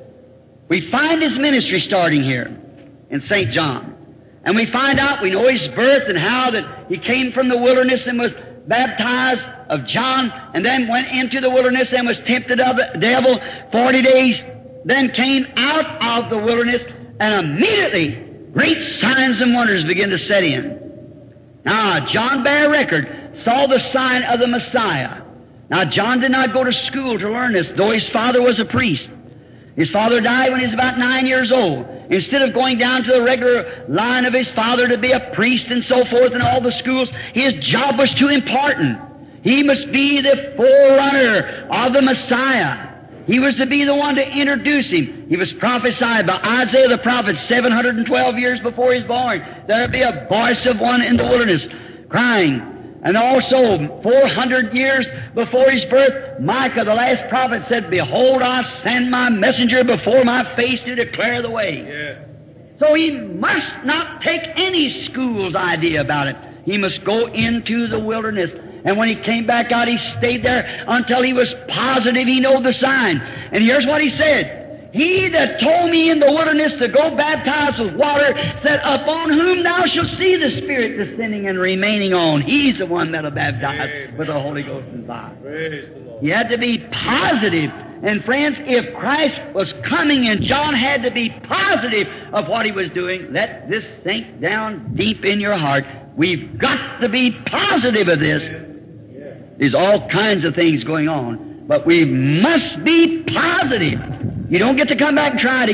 we find his ministry starting here in Saint John. And we find out, we know his birth and how that he came from the wilderness and was baptized of John, and then went into the wilderness and was tempted of the devil forty days, then came out of the wilderness, and immediately great signs and wonders began to set in. Now, John bare record, saw the sign of the Messiah. Now, John did not go to school to learn this, though his father was a priest. His father died when he was about nine years old. Instead of going down to the regular line of his father to be a priest and so forth in all the schools, his job was too important. He must be the forerunner of the Messiah. He was to be the one to introduce him. He was prophesied by Isaiah the prophet seven hundred twelve years before he was born. There would be a voice of one in the wilderness crying. And also, four hundred years before his birth, Micah, the last prophet, said, Behold, I send my messenger before my face to declare the way. Yeah. So he must not take any school's idea about it. He must go into the wilderness. And when he came back out, he stayed there until he was positive he knew the sign. And here's what he said. He that told me in the wilderness to go baptize with water said, Upon whom thou shalt see the Spirit descending and remaining on, he's the one that'll baptize Amen. with the Holy Ghost and fire. Praise the Lord. He had to be positive. And friends, if Christ was coming and John had to be positive of what he was doing, let this sink down deep in your heart. We've got to be positive of this. Yeah. There's all kinds of things going on, but we must be positive. You don't get to come back and try it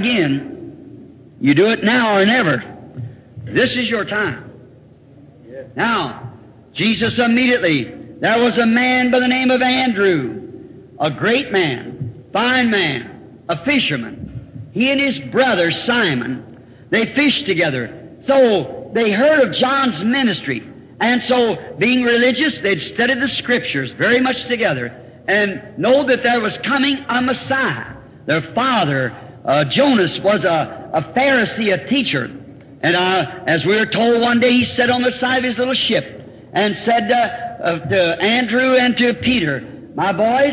again. You do it now or never. This is your time. Yeah. Now, Jesus immediately, there was a man by the name of Andrew, a great man, fine man, a fisherman. He and his brother Simon, they fished together. So they heard of John's ministry. And so, being religious, they'd studied the Scriptures very much together and know that there was coming a Messiah. Their father, uh, Jonas, was a, a Pharisee, a teacher. And uh, as we were told one day, he sat on the side of his little ship and said uh, uh, to Andrew and to Peter, My boys,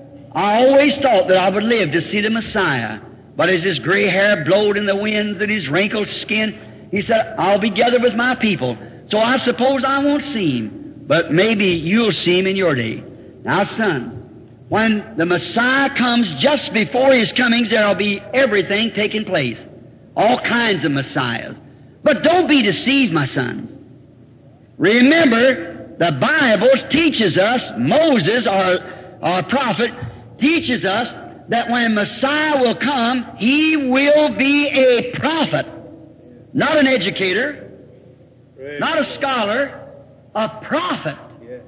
I always thought that I would live to see the Messiah. But as his gray hair blowed in the winds and his wrinkled skin, he said, I'll be gathered with my people. So I suppose I won't see him. But maybe you'll see him in your day. Now, sons, when the Messiah comes, just before his comings, there'll be everything taking place. All kinds of Messiahs. But don't be deceived, my sons. Remember, the Bible teaches us, Moses, our, our prophet, teaches us that when Messiah will come, he will be a prophet. Not an educator, Praise not a scholar, a prophet. Yeah.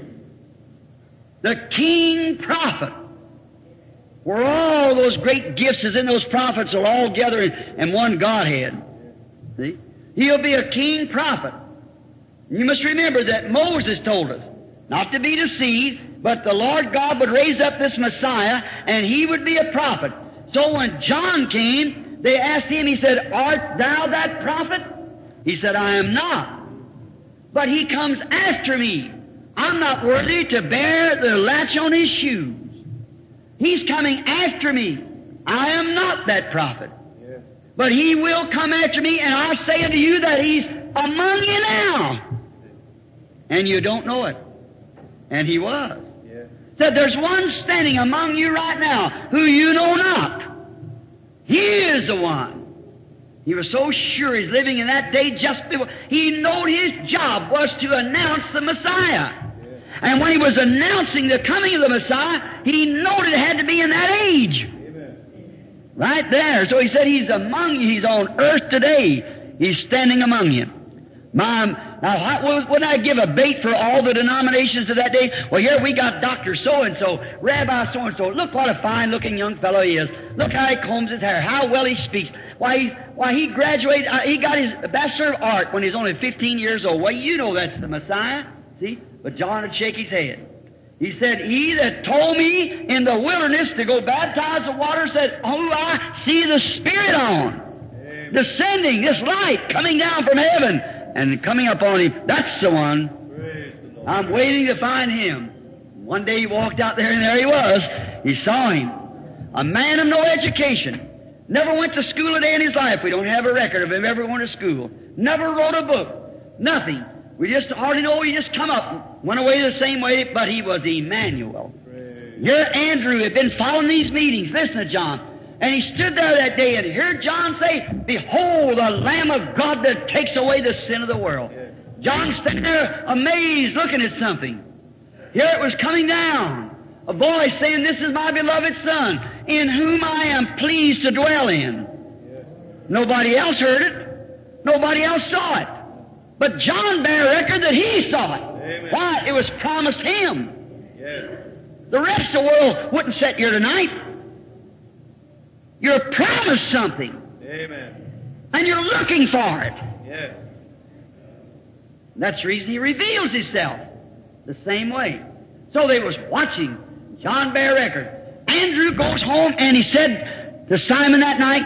The king prophet, where all those great gifts is in those prophets will all gather in, in one Godhead. See? He'll be a king prophet. You must remember that Moses told us not to be deceived, but the Lord God would raise up this Messiah, and he would be a prophet. So when John came, they asked him, he said, Art thou that prophet? He said, I am not. But he comes after me. I'm not worthy to bear the latch on his shoes. He's coming after me. I am not that prophet. Yeah. But he will come after me, and I say unto you that he's among you now. And you don't know it. And he was. Yeah. Said, there's one standing among you right now who you know not. He is the one. He was so sure he's living in that day just before. He knew his job was to announce the Messiah. And when he was announcing the coming of the Messiah, he knew it had to be in that age. Amen. Right there. So he said, he's among you. He's on earth today. He's standing among you. My, now, wouldn't I give a bait for all the denominations of that day? Well, here we got Doctor So-and-so, Rabbi So-and-so. Look what a fine-looking young fellow he is. Look how he combs his hair, how well he speaks. Why, he, why he graduated, uh, he got his Bachelor of Art when he was only fifteen years old. Well, you know that's the Messiah. See? But John would shake his head. He said, he that told me in the wilderness to go baptize with water said, oh, I see the Spirit on. Amen. Descending, this light coming down from heaven and coming upon him. That's the one. The I'm waiting to find him. One day he walked out there and there he was. He saw him. A man of no education. Never went to school a day in his life. We don't have a record of him ever going to school. Never wrote a book. Nothing. We just hardly know. He just come up, went away the same way, but he was Emmanuel. Your Andrew had been following these meetings. Listen to John. And he stood there that day and heard John say, behold, the Lamb of God that takes away the sin of the world. John stood there amazed, looking at something. Here it was coming down. A voice saying, this is my beloved Son, in whom I am pleased to dwell in. Nobody else heard it. Nobody else saw it. But John bare record that he saw it. Amen. Why? It was promised him. Yes. The rest of the world wouldn't sit here tonight. You're promised something. Amen. And you're looking for it. Yes. That's the reason he reveals himself the same way. So they was watching. John bare record. Andrew goes home and he said to Simon that night,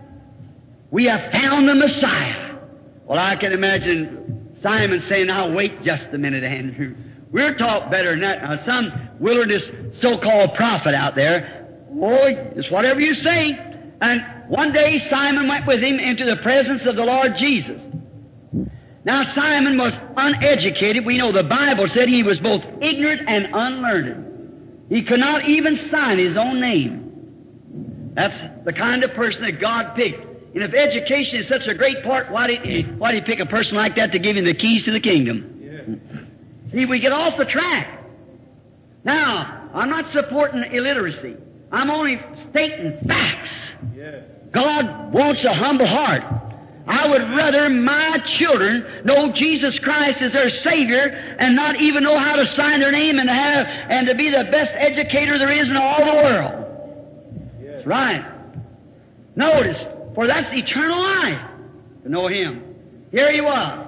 we have found the Messiah. Well, I can imagine Simon saying, now wait just a minute, Andrew. We're taught better than that. Now, some wilderness so-called prophet out there, boy, it's whatever you say. And one day Simon went with him into the presence of the Lord Jesus. Now, Simon was uneducated. We know the Bible said he was both ignorant and unlearned. He could not even sign his own name. That's the kind of person that God picked. And if education is such a great part, why did he, why did he pick a person like that to give him the keys to the kingdom? Yeah. See, we get off the track. Now, I'm not supporting illiteracy. I'm only stating facts. Yeah. God wants a humble heart. I would rather my children know Jesus Christ as their Savior and not even know how to sign their name and to have and to be the best educator there is in all the world. Yes. That's right. Notice, for that's eternal life, to know Him. Here he was.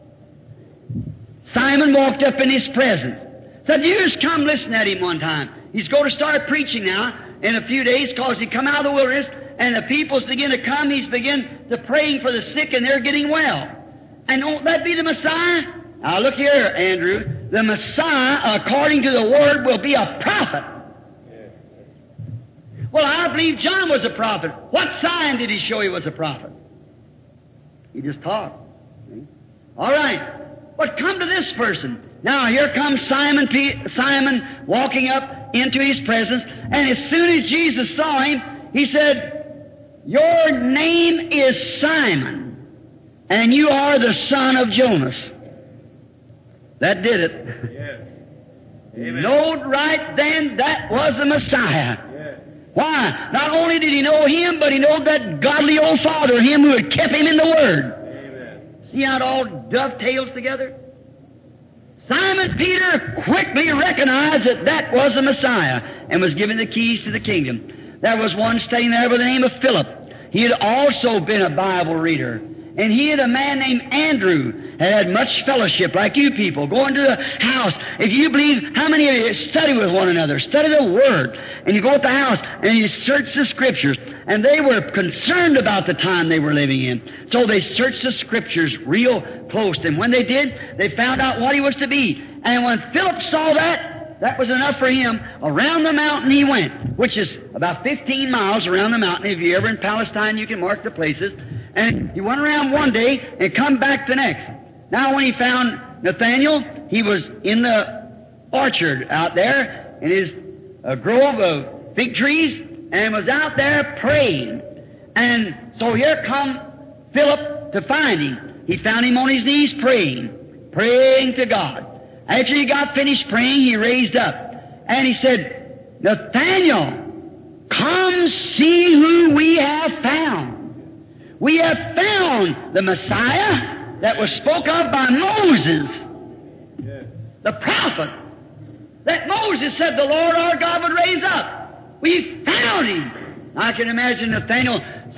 Simon walked up in his presence. Said, you just come listen at him one time. He's going to start preaching now in a few days because he come out of the wilderness and the peoples begin to come. He's begin to praying for the sick and they're getting well. And won't that be the Messiah? Now look here, Andrew. The Messiah, according to the Word, will be a prophet. Well, I believe John was a prophet. What sign did he show he was a prophet? He just taught. See? All right. But come to this person. Now, here comes Simon P- Simon walking up into his presence, and as soon as Jesus saw him, he said, your name is Simon, and you are the son of Jonas. That did it. Yes. Amen. Note right then, that was the Messiah. Yes. Why? Not only did he know him, but he knew that godly old Father, him who had kept him in the Word. Amen. See how it all dovetails together? Simon Peter quickly recognized that that was the Messiah and was given the keys to the kingdom. There was one staying there by the name of Philip. He had also been a Bible reader. And he had a man named Andrew, had had much fellowship like you people, going to the house. If you believe, how many of you study with one another? Study the Word. And you go to the house and you search the Scriptures. And they were concerned about the time they were living in. So they searched the Scriptures real close. And when they did, they found out what he was to be. And when Philip saw that, that was enough for him. Around the mountain he went, which is about fifteen miles around the mountain. If you're ever in Palestine, you can mark the places. And he went around one day and come back the next. Now when he found Nathanael, he was in the orchard out there in his uh, grove of fig trees and was out there praying. And so here come Philip to find him. He found him on his knees praying, praying to God. After he got finished praying, he raised up and he said, Nathanael, come see who we have found. We have found the Messiah that was spoke of by Moses, Yes. the prophet, that Moses said the Lord our God would raise up. We found him. I can imagine Nathanael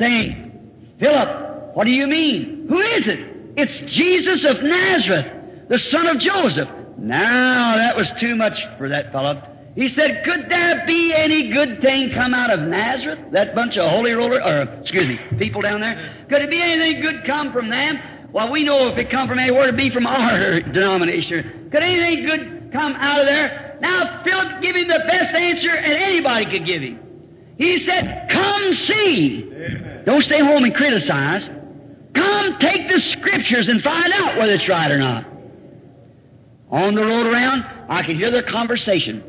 saying, Philip, what do you mean? Who is it? It's Jesus of Nazareth, the son of Joseph. Now, that was too much for that fellow. He said, could there be any good thing come out of Nazareth? That bunch of holy roller, or, excuse me, people down there? Could it be anything good come from them? Well, we know if it come from anywhere, it'd be from our denomination. Could anything good come out of there? Now, Philip gave him the best answer that anybody could give him. He said, come see. Amen. Don't stay home and criticize. Come take the Scriptures and find out whether it's right or not. On the road around, I could hear their conversation.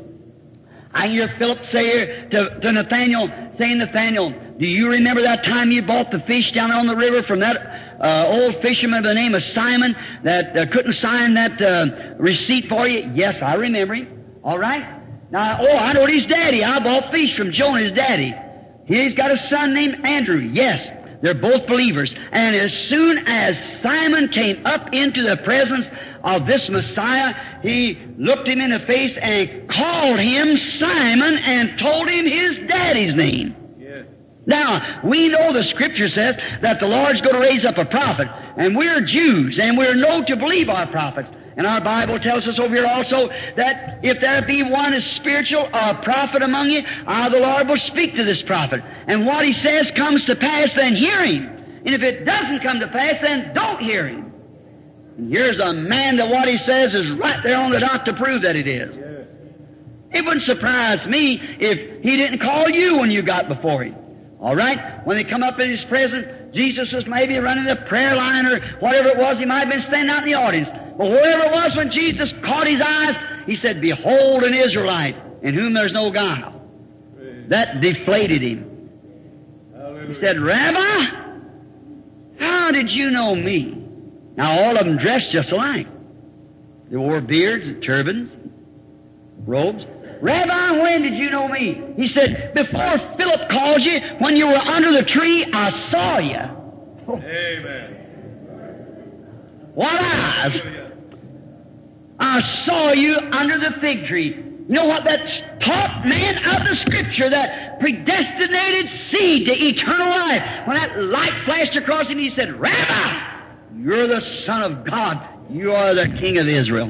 I can hear Philip say to, to Nathanael, saying, Nathanael, do you remember that time you bought the fish down on the river from that uh, old fisherman by the name of Simon that uh, couldn't sign that uh, receipt for you? Yes, I remember him. All right. Now, oh, I know his daddy. I bought fish from Jonah, his daddy. He's got a son named Andrew. Yes, they're both believers. And as soon as Simon came up into the presence of this Messiah, he looked him in the face and called him Simon and told him his daddy's name. Yes. Now, we know the Scripture says that the Lord's going to raise up a prophet, and we're Jews, and we're known to believe our prophets. And our Bible tells us over here also that if there be one as spiritual or a prophet among you, I, the Lord, will speak to this prophet. And what he says comes to pass, then hear him. And if it doesn't come to pass, then don't hear him. And here's a man that what he says is right there on the dot to prove that it is. Yes. It wouldn't surprise me if he didn't call you when you got before him. All right? When they come up in his presence, Jesus was maybe running the prayer line or whatever it was. He might have been standing out in the audience. But wherever it was when Jesus caught his eyes, he said, behold an Israelite in whom there's no guile. Praise. That deflated him. Hallelujah. He said, Rabbi, how did you know me? Now, all of them dressed just alike. They wore beards, turbans, robes. Rabbi, when did you know me? He said, before Philip called you, when you were under the tree, I saw you. Oh, Amen. what eyes? Hallelujah. I saw you under the fig tree. You know what? That taught man of the Scripture, that predestinated seed to eternal life. When that light flashed across him, he said, Rabbi, you're the Son of God. You are the King of Israel.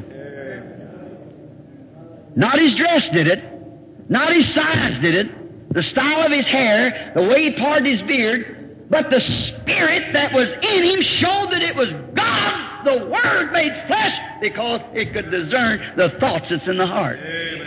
Not his dress did it. Not his size did it. The style of his hair, the way he parted his beard. But the Spirit that was in him showed that it was God, the Word made flesh, because it could discern the thoughts that's in the heart.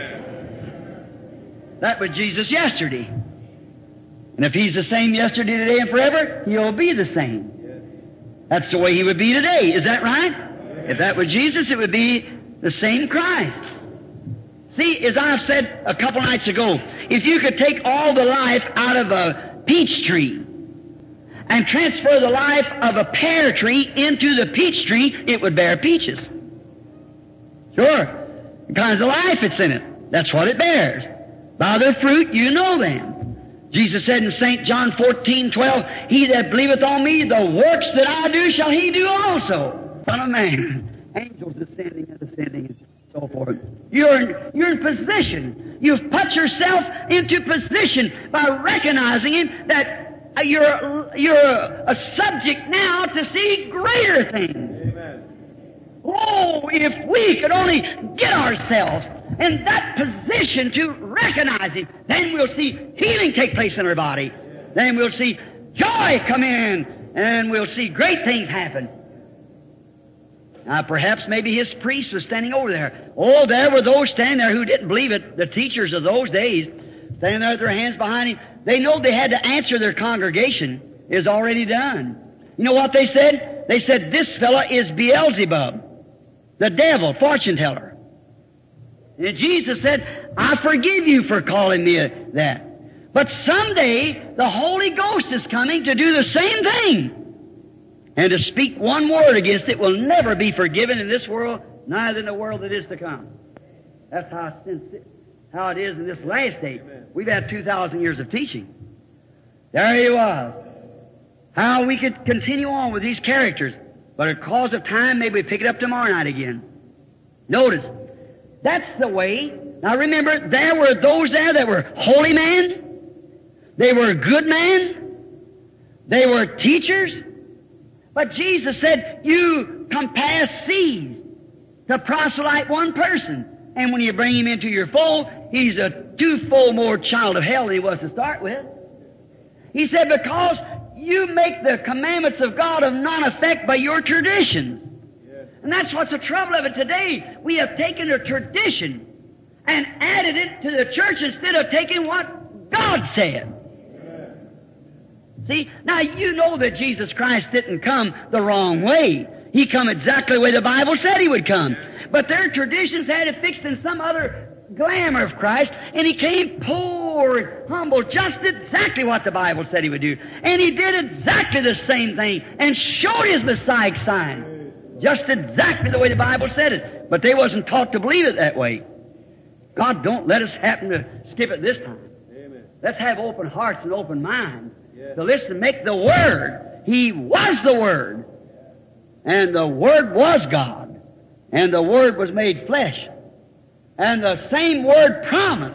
Amen. That was Jesus yesterday. And if He's the same yesterday, today, and forever, He'll be the same. Yes. That's the way He would be today. Is that right? If that was Jesus, it would be the same Christ. See, as I've said a couple nights ago, if you could take all the life out of a peach tree and transfer the life of a pear tree into the peach tree, it would bear peaches. Sure. The kinds of life it's in it. That's what it bears. By their fruit you know them. Jesus said in Saint John fourteen twelve, he that believeth on me, the works that I do shall he do also. Son of man. Angels ascending and ascending and so forth. You're in, you're in position. You've put yourself into position by recognizing Him that you're, you're a subject now to see greater things. Amen. Oh, if we could only get ourselves in that position to recognize Him, then we'll see healing take place in our body. Then we'll see joy come in, and we'll see great things happen. Now, perhaps maybe his priest was standing over there. Oh, there were those standing there who didn't believe it, the teachers of those days, standing there with their hands behind him. They know they had to answer their congregation. It is already done. You know what they said? They said, this fella is Beelzebub, the devil, fortune teller. And Jesus said, I forgive you for calling me that. But someday the Holy Ghost is coming to do the same thing. And to speak one word against it will never be forgiven in this world, neither in the world that is to come. That's how, it's, how it is in this last day. We've had two thousand years of teaching. There he was. How we could continue on with these characters. But because of time, maybe we pick it up tomorrow night again. Notice, that's the way. Now remember, there were those there that were holy men. They were good men. They were teachers. But Jesus said, you compass seas to proselyte one person. And when you bring him into your fold, he's a twofold more child of hell than he was to start with. He said, because you make the commandments of God of non-effect by your traditions. Yes. And that's what's the trouble of it today. We have taken a tradition and added it to the church instead of taking what God said. Yes. See, now you know that Jesus Christ didn't come the wrong way. He come exactly the way the Bible said he would come. But their traditions had it fixed in some other glamour of Christ, and he came poor and humble, just exactly what the Bible said he would do. And he did exactly the same thing, and showed his Messiah sign, just exactly the way the Bible said it. But they wasn't taught to believe it that way. God, don't let us happen to skip it this time. Amen. Let's have open hearts and open minds. Yes. To listen, make the Word. He was the Word. And the Word was God. And the Word was made flesh. And the same Word promised,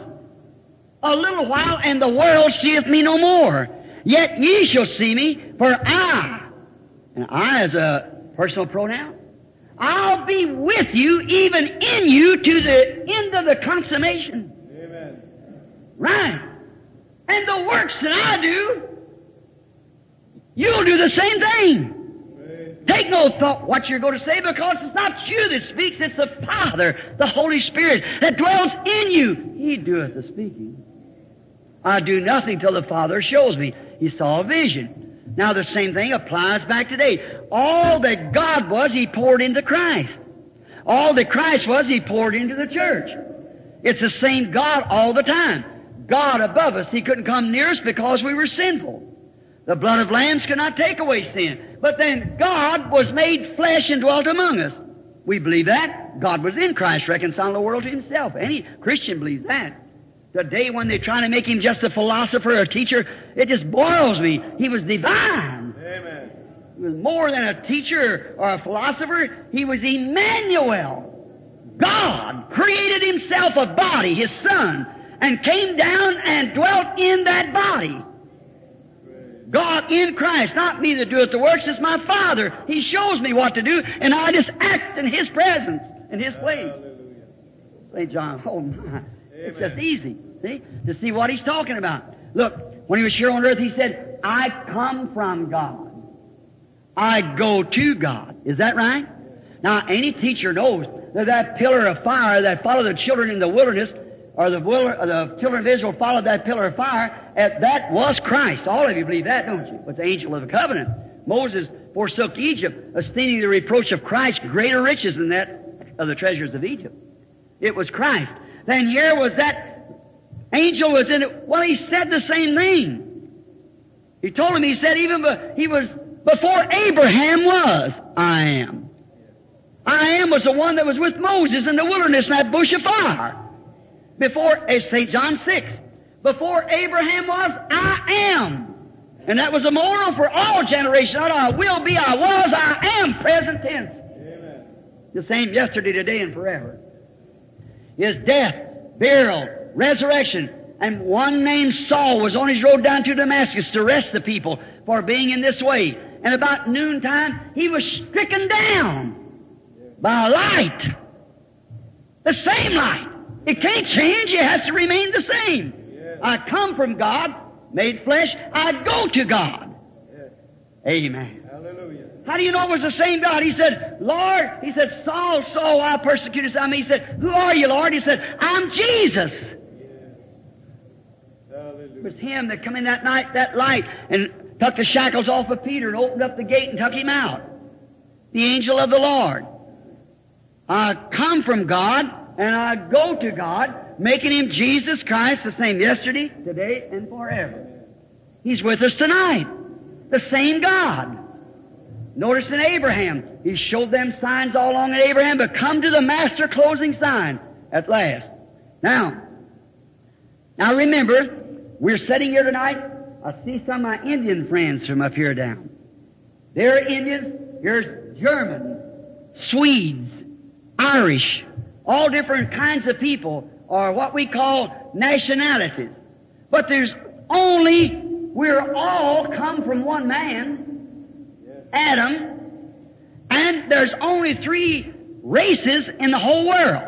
a little while, and the world seeth me no more. Yet ye shall see me, for I, and I as a personal pronoun, I'll be with you, even in you, to the end of the consummation. Amen. Right. And the works that I do, you'll do the same thing. Take no thought what you're going to say, because it's not you that speaks, it's the Father, the Holy Spirit, that dwells in you. He doeth the speaking. I do nothing till the Father shows me. He saw a vision. Now the same thing applies back today. All that God was, He poured into Christ. All that Christ was, He poured into the church. It's the same God all the time. God above us, He couldn't come near us because we were sinful. The blood of lambs could not take away sin. But then God was made flesh and dwelt among us. We believe that. God was in Christ, reconciling the world to Himself. Any Christian believes that. Today when they try to make Him just a philosopher or a teacher, it just boils me. He was divine. Amen. He was more than a teacher or a philosopher. He was Emmanuel. God created Himself a body, His Son, and came down and dwelt in that body. God in Christ, not me that doeth the works, it's my Father. He shows me what to do, and I just act in His presence, in His place. Saint John, oh my, it's just easy, see, to see what he's talking about. Look, when he was here on earth, he said, I come from God. I go to God. Is that right? Now, any teacher knows that that pillar of fire that followed the children in the wilderness, or the, the children of Israel followed that pillar of fire, that was Christ. All of you believe that, don't you? With the angel of the covenant. Moses forsook Egypt, esteeming the reproach of Christ greater riches than that of the treasures of Egypt. It was Christ. Then here was that angel was in it. Well, he said the same thing. He told him, he said, even be, he was, before Abraham was, I am. I am was the one that was with Moses in the wilderness in that bush of fire. Before, as Saint John six, before Abraham was, I am. And that was a moral for all generations. Not I will be, I was, I am, present tense. Amen. The same yesterday, today, and forever. His death, burial, resurrection, and one named Saul was on his road down to Damascus to arrest the people for being in this way. And about noontime, he was stricken down by a light. The same light. It can't change. It has to remain the same. Yes. I come from God, made flesh. I go to God. Yes. Amen. Hallelujah. How do you know it was the same God? He said, Lord, he said, Saul, Saul, why persecutest thou me? He said, who are you, Lord? He said, I'm Jesus. Yes. Hallelujah. It was Him that come in that night, that light, and took the shackles off of Peter and opened up the gate and took him out. The angel of the Lord. I come from God, and I go to God, making Him Jesus Christ the same yesterday, today, and forever. He's with us tonight. The same God. Notice in Abraham, He showed them signs all along in Abraham, but come to the master closing sign at last. Now, now remember, we're sitting here tonight. I see some of my Indian friends from up here down. They're Indians. Here's German, Swedes, Irish, all different kinds of people, or what we call nationalities. But there's only, we're all come from one man, Adam, and there's only three races in the whole world.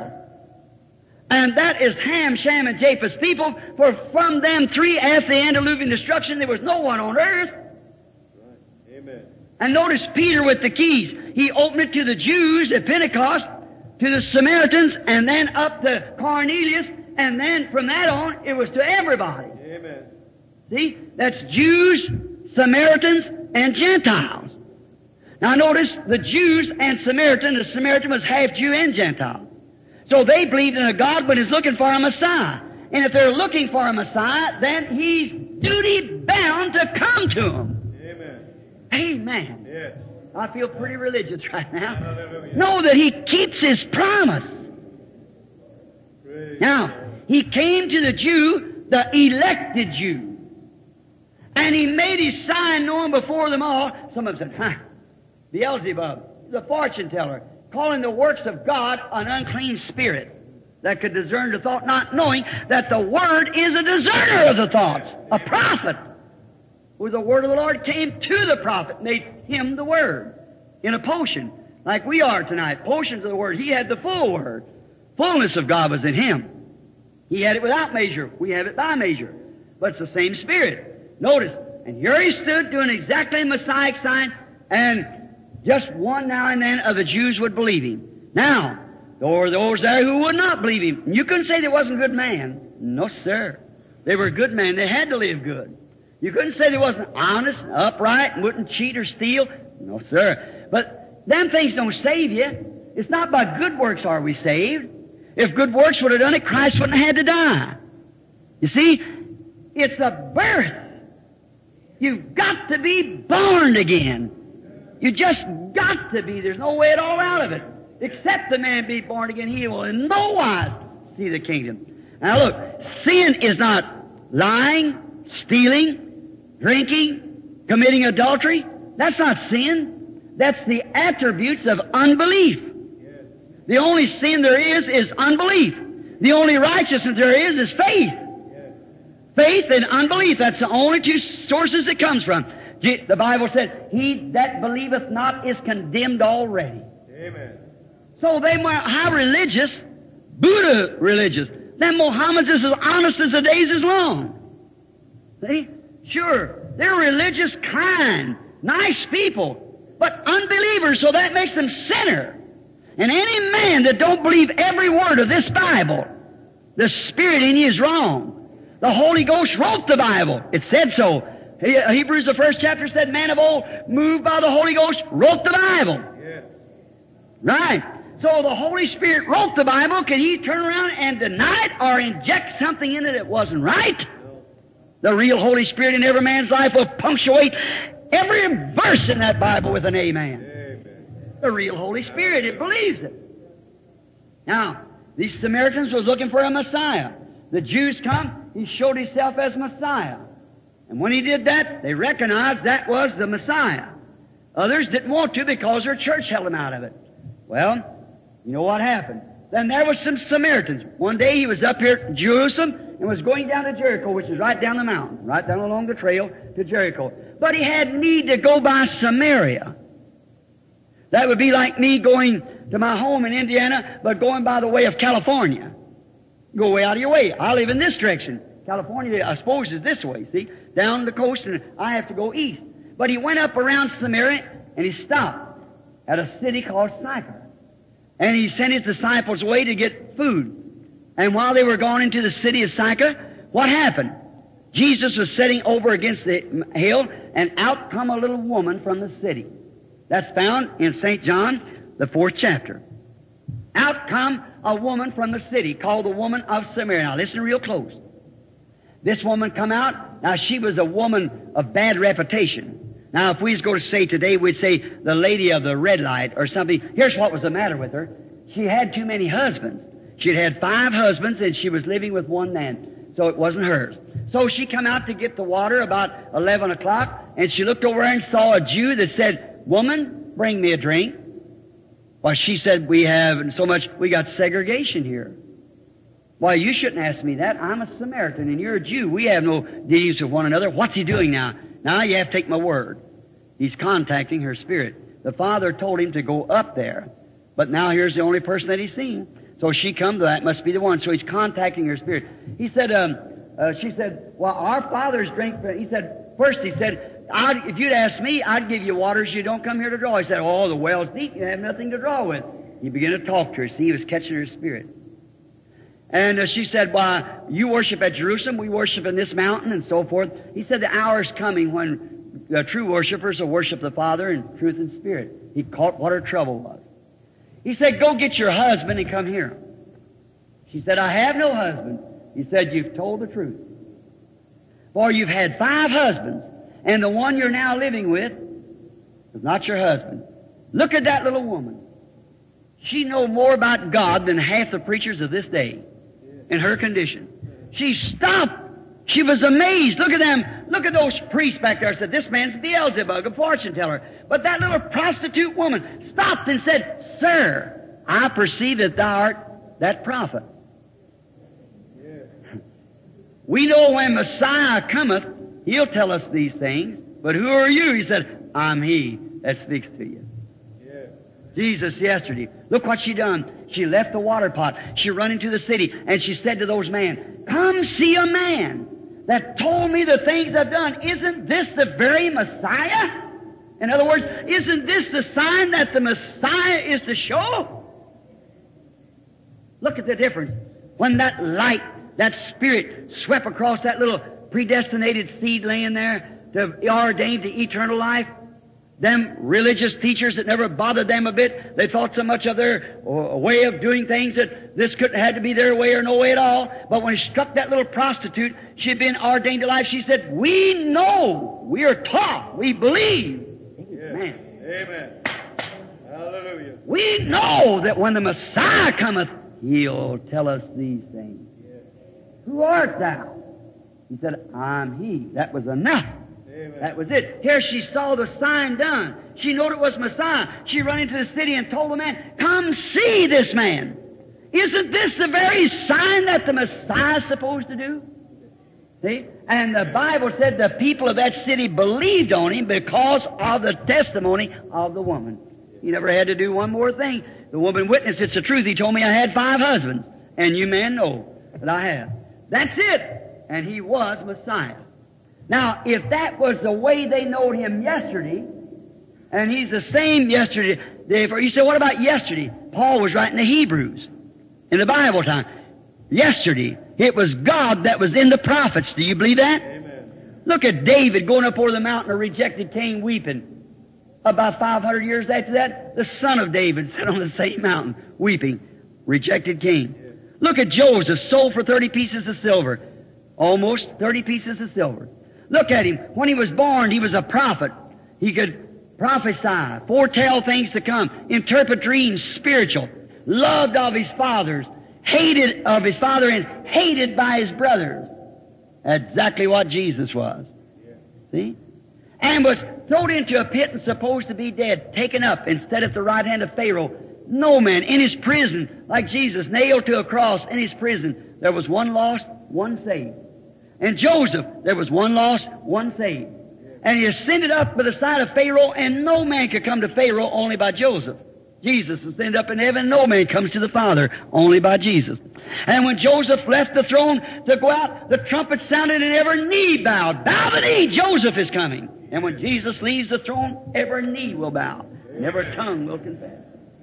And that is Ham, Shem, and Japheth's people, for from them three, after the antediluvian destruction, there was no one on earth. Right. Amen. And notice Peter with the keys. He opened it to the Jews at Pentecost, to the Samaritans, and then up to Cornelius, and then from that on, it was to everybody. Amen. See? That's Jews, Samaritans, and Gentiles. Now notice, the Jews and Samaritan, the Samaritan was half Jew and Gentile. So they believed in a God, but is looking for a Messiah. And if they're looking for a Messiah, then He's duty-bound to come to them. Amen. Amen. Yes. I feel pretty religious right now. Hallelujah. Know that He keeps His promise. Praise Now, God. He came to the Jew, the elected Jew. And He made His sign known before them all. Some of them said, huh, Beelzebub, the fortune teller, calling the works of God an unclean spirit that could discern the thought, not knowing that the Word is a discerner of the thoughts, a prophet. Where the Word of the Lord came to the prophet, made him the Word in a potion, like we are tonight, potions of the Word. He had the full Word. Fullness of God was in Him. He had it without measure. We have it by measure. But it's the same Spirit. Notice, and here He stood doing exactly a Messiah sign, and just one now and then of the Jews would believe Him. Now, there were those there who would not believe Him. And you couldn't say they wasn't a good man. No, sir. They were a good man. They had to live good. You couldn't say they wasn't honest and upright and wouldn't cheat or steal. No, sir. But them things don't save you. It's not by good works are we saved. If good works would have done it, Christ wouldn't have had to die. You see, it's a birth. You've got to be born again. You just got to be. There's no way at all out of it. Except the man be born again, he will in no wise see the kingdom. Now look, sin is not lying, stealing, drinking, committing adultery. That's not sin. That's the attributes of unbelief. The only sin there is is unbelief. The only righteousness there is is faith. Faith and unbelief, that's the only two sources it comes from. The Bible said, he that believeth not is condemned already. Amen. So they were how religious, Buddha religious. Them Mohammedans is as honest as the days is long. See? Sure, they're religious, kind, nice people, but unbelievers, so that makes them sinner. And any man that don't believe every word of this Bible, the Spirit in you is wrong. The Holy Ghost wrote the Bible. It said so. Hebrews, the first chapter said, man of old, moved by the Holy Ghost, wrote the Bible. Yes. Right. So the Holy Spirit wrote the Bible. Can He turn around and deny it or inject something in it that wasn't right? No. The real Holy Spirit in every man's life will punctuate every verse in that Bible with an amen. Amen. The real Holy Spirit, it believes it. Now, these Samaritans was looking for a Messiah. The Jews come, He showed Himself as Messiah. And when He did that, they recognized that was the Messiah. Others didn't want to because their church held them out of it. Well, you know what happened? Then there was some Samaritans. One day He was up here in Jerusalem and was going down to Jericho, which is right down the mountain, right down along the trail to Jericho. But he had need to go by Samaria. That would be like me going to my home in Indiana, but going by the way of California. Go way out of your way. I live in this direction. California, I suppose, is this way, see? Down the coast, and I have to go east. But he went up around Samaria, and he stopped at a city called Sychar. And he sent his disciples away to get food. And while they were gone into the city of Sychar, what happened? Jesus was sitting over against the hill, and out come a little woman from the city. That's found in Saint John, the fourth chapter. Out come a woman from the city called the woman of Samaria. Now listen real close. This woman come out. Now she was a woman of bad reputation. Now if we was going to say today, we'd say the lady of the red light or something. Here's what was the matter with her. She had too many husbands. She'd had five husbands and she was living with one man. So it wasn't hers. So she come out to get the water about eleven o'clock and she looked over and saw a Jew that said, "Woman, bring me a drink." Well, she said, "We have so much, we got segregation here." "Why, you shouldn't ask me that. I'm a Samaritan and you're a Jew. We have no dealings with one another." What's he doing now? Now you have to take my word. He's contacting her spirit. The Father told him to go up there. But now here's the only person that he's seen. So she come to that, must be the one. So he's contacting her spirit. He said, um, uh, she said, "Well, our fathers drink," he said, first he said, I'd, if you'd ask me, I'd give you waters you don't come here to draw. He said, "Oh, the well's deep. You have nothing to draw with." He began to talk to her. See, he was catching her spirit. And uh, she said, "Why, you worship at Jerusalem, we worship in this mountain," and so forth. He said, "The hour's coming when the true worshipers will worship the Father in truth and spirit." He caught what her trouble was. He said, "Go get your husband and come here." She said, "I have no husband." He said, "You've told the truth. For you've had five husbands, and the one you're now living with is not your husband." Look at that little woman. She knows more about God than half the preachers of this day in her condition. She stopped. She was amazed. Look at them. Look at those priests back there. Said, "This man's Beelzebub, a fortune teller." But that little prostitute woman stopped and said, "Sir, I perceive that thou art that prophet." We know when Messiah cometh, He'll tell us these things. But who are you? He said, "I'm He that speaks to you." Yeah. Jesus yesterday. Look what she done. She left the water pot. She run into the city and she said to those men, "Come see a man that told me the things I've done. Isn't this the very Messiah?" In other words, isn't this the sign that the Messiah is to show? Look at the difference. When that light, that Spirit swept across that little predestinated seed laying there to ordain to eternal life, them religious teachers that never bothered them a bit, they thought so much of their uh, way of doing things that this couldn't have to be their way or no way at all. But when it struck that little prostitute, she'd been ordained to life, she said, "We know, we are taught, we believe." Yes. Amen. Amen. Hallelujah. We know that when the Messiah cometh, He'll tell us these things. Yes. "Who art thou?" He said, "I'm He." That was enough. Amen. That was it. Here she saw the sign done. She knew it was Messiah. She ran into the city and told the man, "Come see this man. Isn't this the very sign that the Messiah is supposed to do?" See? And the Bible said the people of that city believed on Him because of the testimony of the woman. He never had to do one more thing. The woman witnessed, "It's the truth. He told me I had five husbands. And you men know that I have." That's it. And He was Messiah. Now, if that was the way they knowed Him yesterday, and He's the same yesterday, you say, what about yesterday? Paul was writing the Hebrews in the Bible time. Yesterday, it was God that was in the prophets. Do you believe that? Amen. Look at David going up over the mountain of rejected Cain weeping. About five hundred years after that, the son of David sat on the same mountain weeping, rejected Cain. Yeah. Look at Joseph, sold for thirty pieces of silver. Almost thirty pieces of silver. Look at him. When he was born, he was a prophet. He could prophesy, foretell things to come, interpret dreams, spiritual, loved of his fathers, hated of his father, and hated by his brothers. Exactly what Jesus was. Yeah. See? And was thrown into a pit and supposed to be dead, taken up instead at the right hand of Pharaoh. No man in his prison, like Jesus, nailed to a cross in his prison. There was one lost, one saved. And Joseph, there was one lost, one saved. And he ascended up by the side of Pharaoh, and no man could come to Pharaoh only by Joseph. Jesus ascended up in heaven, no man comes to the Father only by Jesus. And when Joseph left the throne to go out, the trumpet sounded and every knee bowed. Bow the knee, Joseph is coming. And when Jesus leaves the throne, every knee will bow, and every tongue will confess.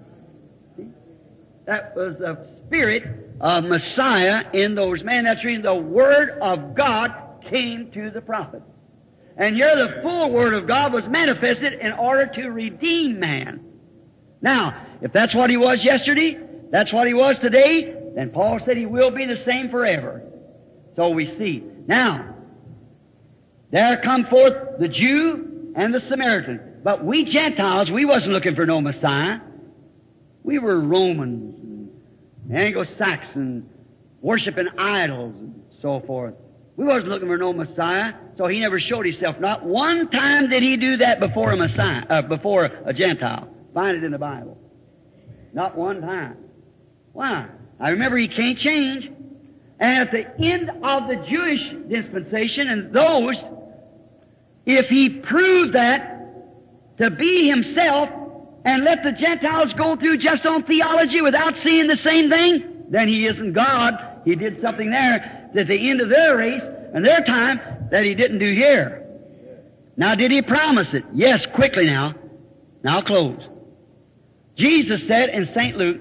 See? That was the spirit of Messiah in those men. That's the reason the Word of God came to the prophet. And here the full Word of God was manifested in order to redeem man. Now, if that's what He was yesterday, that's what He was today, then Paul said He will be the same forever. So we see. Now, there come forth the Jew and the Samaritan. But we Gentiles, we wasn't looking for no Messiah. We were Romans and Anglo-Saxons, worshiping idols and so forth. We wasn't looking for no Messiah, so He never showed Himself. Not one time did He do that before a Messiah, uh, before a Gentile. Find it in the Bible. Not one time. Why? I remember He can't change. And at the end of the Jewish dispensation and those, if He proved that to be Himself and let the Gentiles go through just on theology without seeing the same thing, then He isn't God. He did something there at the end of their race and their time that He didn't do here. Now, did He promise it? Yes, quickly now. Now close. Jesus said in Saint Luke,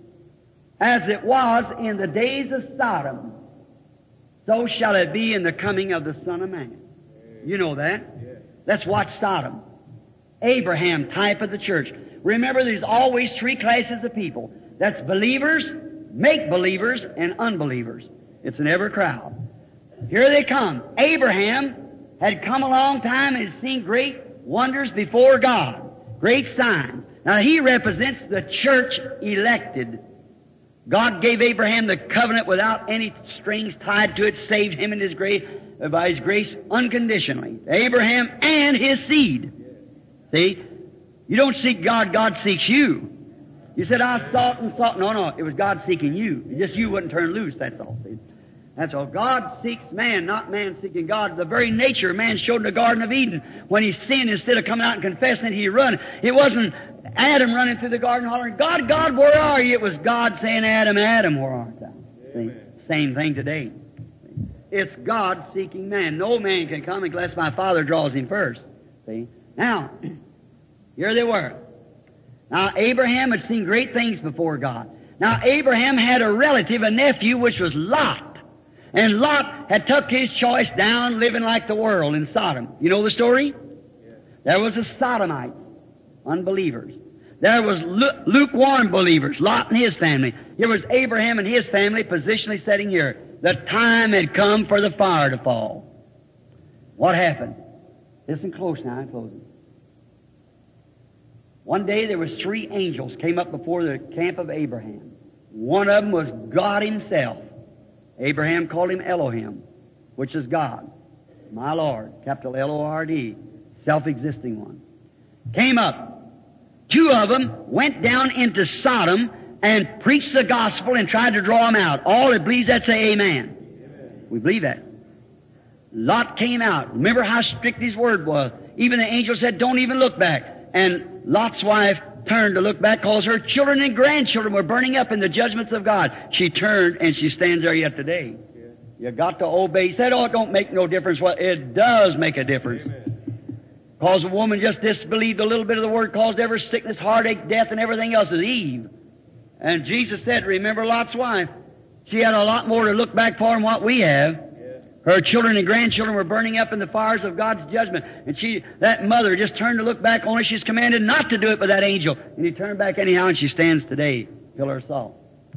as it was in the days of Sodom, so shall it be in the coming of the Son of Man. You know that. Let's watch Sodom. Abraham, type of the church. Remember, there's always three classes of people. That's believers, make-believers, and unbelievers. It's in every crowd. Here they come. Abraham had come a long time and had seen great wonders before God. Great signs. Now, he represents the church elected. God gave Abraham the covenant without any strings tied to it, saved him in his grace, by His grace unconditionally. Abraham and his seed. See? You don't seek God, God seeks you. You said, I sought and sought. No, no, it was God seeking you. Just you wouldn't turn loose, that's all. See? That's all. God seeks man, not man seeking God. The very nature of man showed in the Garden of Eden. When he sinned, instead of coming out and confessing it, he run. It wasn't Adam running through the garden hollering, God, God, where are you? It was God saying, Adam, Adam, where art thou? See? Same thing today. It's God seeking man. No man can come unless my Father draws him first. See? Now, here they were. Now, Abraham had seen great things before God. Now, Abraham had a relative, a nephew, which was Lot. And Lot had took his choice down living like the world in Sodom. You know the story? There was the Sodomites, unbelievers. There was lu- lukewarm believers, Lot and his family. Here was Abraham and his family positionally sitting here. The time had come for the fire to fall. What happened? Listen close now, I'm closing. One day there was three angels came up before the camp of Abraham. One of them was God Himself. Abraham called Him Elohim, which is God. My Lord, capital L O R D, self-existing one. Came up. Two of them went down into Sodom and preached the gospel and tried to draw them out. All that believes that say amen. Amen. We believe that. Lot came out. Remember how strict his word was. Even the angel said, don't even look back. And Lot's wife turned to look back because her children and grandchildren were burning up in the judgments of God. She turned and she stands there yet today. You got to obey. He said, oh, it don't make no difference. Well, it does make a difference. Amen. Because a woman just disbelieved a little bit of the word, caused every sickness, heartache, death, and everything else is Eve. And Jesus said, remember Lot's wife. She had a lot more to look back for than what we have. Her children and grandchildren were burning up in the fires of God's judgment. And she, that mother just turned to look back, only she's commanded not to do it by that angel. And he turned back anyhow, and she stands today, pillar of salt.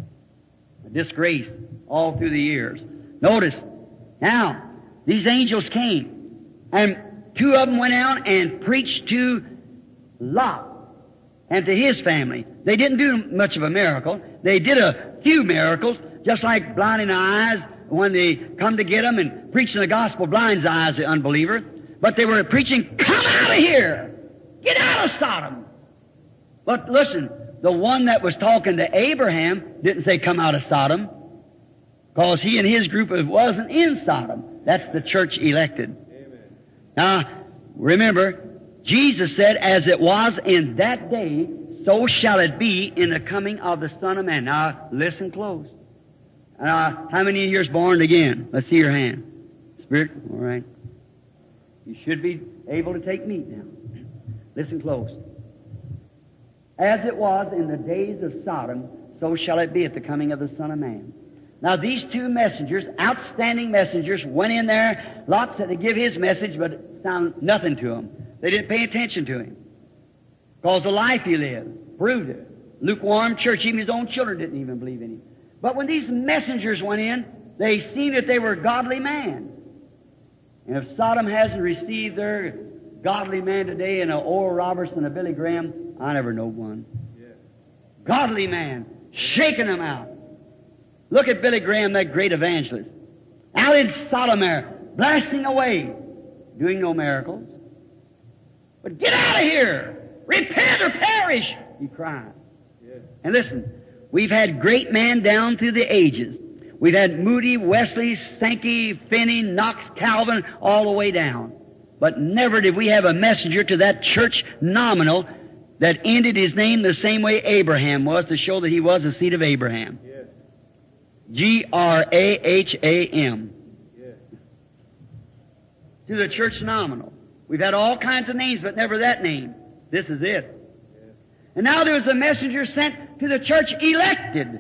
A disgrace all through the years. Notice, now, these angels came, and two of them went out and preached to Lot and to his family. They didn't do much of a miracle. They did a few miracles, just like blinding the eyes when they come to get them, and preaching the gospel blinds the eyes of the unbeliever. But they were preaching, come out of here! Get out of Sodom! But listen, the one that was talking to Abraham didn't say come out of Sodom, because he and his group wasn't in Sodom. That's the church elected. Amen. Now, remember, Jesus said, as it was in that day, so shall it be in the coming of the Son of Man. Now, listen close. Uh, how many years born again? Let's see your hand. Spirit? All right. You should be able to take meat now. Listen close. As it was in the days of Sodom, so shall it be at the coming of the Son of Man. Now, these two messengers, outstanding messengers, went in there. Lot said to give his message, but it sounded nothing to them. They didn't pay attention to him. Because the life he lived proved it. lukewarm church. Even his own children didn't even believe in him. But when these messengers went in, they seen that they were godly men. And if Sodom hasn't received their godly man today in a Oral Roberts and a Billy Graham, I never know one. Yeah. Godly man, shaking them out. Look at Billy Graham, that great evangelist. Out in Sodom there, blasting away, doing no miracles. But get out of here! Repent or perish! He cried. Yeah. And listen, we've had great men down through the ages. We've had Moody, Wesley, Sankey, Finney, Knox, Calvin, all the way down. But never did we have a messenger to that church nominal that ended his name the same way Abraham was, to show that he was the seed of Abraham. Yeah. G R A H A M. Yeah. To the church nominal. We've had all kinds of names, but never that name. This is it. Yeah. And now there was a messenger sent to the church elected.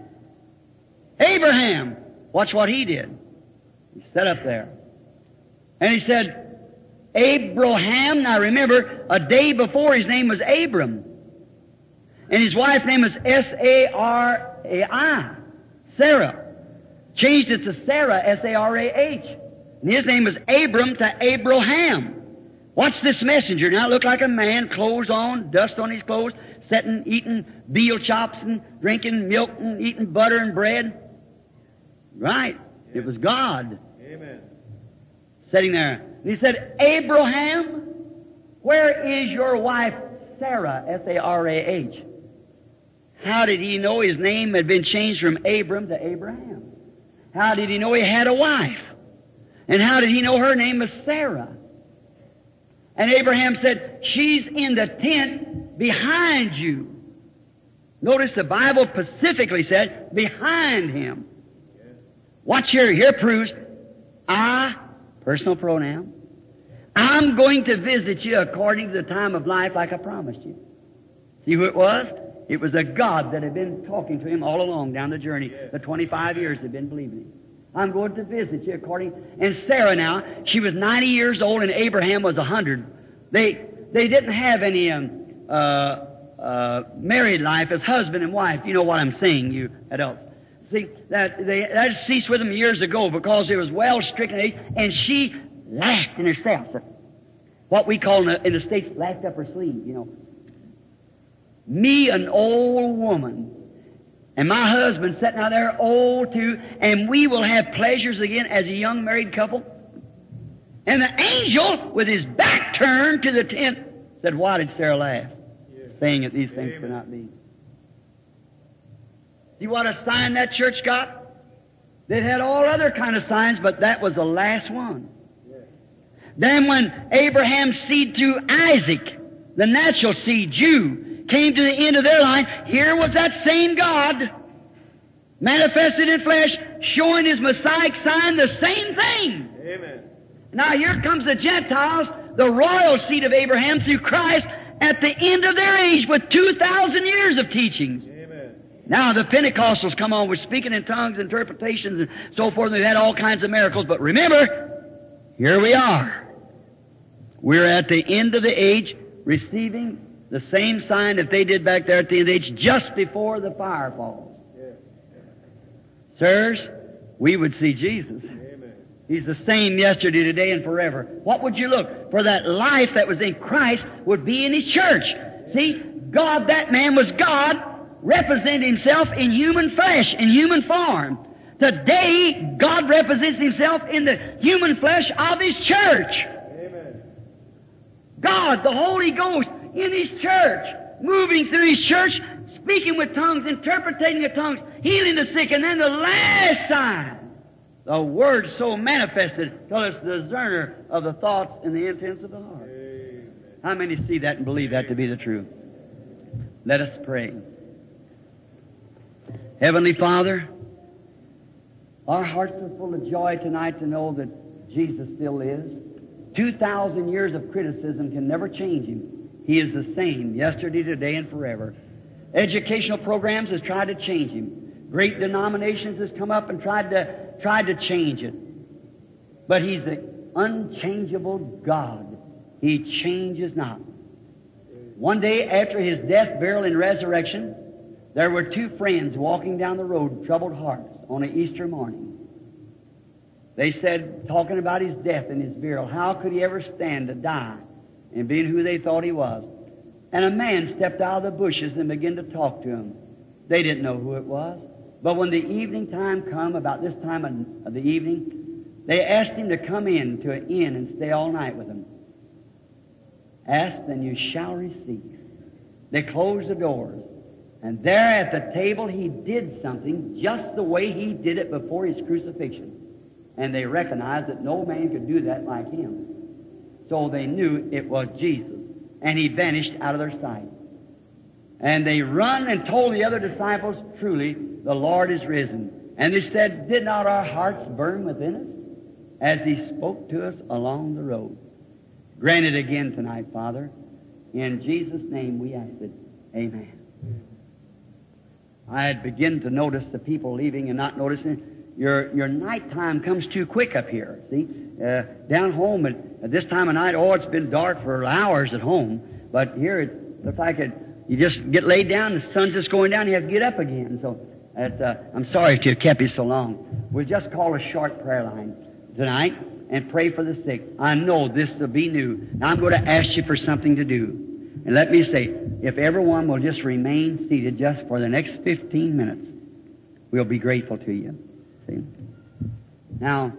Abraham. Watch what he did. He sat up there. And he said, Abraham. Now remember, a day before his name was Abram. And his wife's name was S A R A I. Sarah. Changed it to Sarah, S A R A H. And his name was Abram to Abraham. Watch this messenger. Now it looked like a man, clothes on, dust on his clothes, sitting, eating veal chops and drinking milk and eating butter and bread. Right. Yeah. It was God. Amen. Sitting there. And he said, Abraham, where is your wife Sarah, S A R A H? How did he know his name had been changed from Abram to Abraham? How did he know he had a wife? And how did he know her name was Sarah? And Abraham said, she's in the tent behind you. Notice the Bible specifically said, behind him. Watch here. Here proves, I, personal pronoun, I'm going to visit you according to the time of life like I promised you. See who it was? It was a God that had been talking to him all along down the journey. The twenty-five years they'd been believing him. I'm going to visit you according... And Sarah now, she was ninety years old and Abraham was one hundred. They they didn't have any um, uh, uh, married life as husband and wife. You know what I'm saying, you adults. See, that they that ceased with them years ago because it was well stricken age, and she laughed in herself. What we call in the, in the States, laughed up her sleeve, you know. Me, an old woman, and my husband sitting out there old too, and we will have pleasures again as a young married couple. And the angel, with his back turned to the tent, said, why did Sarah laugh? Yes. Saying that these things Amen. Cannot be. See what a sign that church got? They had all other kind of signs, but that was the last one. Yes. Then when Abraham's seed through Isaac, the natural seed, Jew, came to the end of their line, here was that same God, manifested in flesh, showing his Messiah sign, the same thing. Amen. Now here comes the Gentiles, the royal seed of Abraham through Christ, at the end of their age with two thousand years of teachings. Amen. Now the Pentecostals come on with speaking in tongues, interpretations, and so forth, and they've had all kinds of miracles. But remember, here we are. We're at the end of the age, receiving the same sign that they did back there at the end of the age, just before the fire falls. Yeah. Sirs, we would see Jesus. Amen. He's the same yesterday, today, and forever. What would you look? For that life that was in Christ would be in His church. See, God, that man was God, represented Himself in human flesh, in human form. Today, God represents Himself in the human flesh of His church. Amen. God, the Holy Ghost, in His church, moving through His church, speaking with tongues, interpreting the tongues, healing the sick, and then the last sign, the Word so manifested till it's the discerner of the thoughts and the intents of the heart. Amen. How many see that and believe that to be the truth? Let us pray. Heavenly Father, our hearts are full of joy tonight to know that Jesus still lives. Two thousand years of criticism can never change Him. He is the same yesterday, today, and forever. Educational programs has tried to change Him. Great denominations has come up and tried to tried to change it. But He's the unchangeable God. He changes not. One day after His death, burial, and resurrection, there were two friends walking down the road with troubled hearts on an Easter morning. They said, talking about his death and his burial, how could he ever stand to die and being who they thought he was? And a man stepped out of the bushes and began to talk to him. They didn't know who it was. But when the evening time come, about this time of the evening, they asked him to come in to an inn and stay all night with them. Ask, and you shall receive. They closed the doors. And there at the table he did something just the way he did it before his crucifixion. And they recognized that no man could do that like him. So they knew it was Jesus. And he vanished out of their sight. And they run and told the other disciples, truly, the Lord is risen. And they said, did not our hearts burn within us as he spoke to us along the road? Grant it again tonight, Father. In Jesus' name we ask it. Amen. I had begun to notice the people leaving and not noticing. Your your nighttime comes too quick up here. See, uh, down home at, at this time of night, oh, it's been dark for hours at home. But here it looks like it. You just get laid down, the sun's just going down, you have to get up again. So it's, uh, I'm sorry to have kept you so long. We'll just call a short prayer line tonight and pray for the sick. I know this will be new. Now I'm going to ask you for something to do. And let me say, if everyone will just remain seated just for the next fifteen minutes, we'll be grateful to you. See? Now,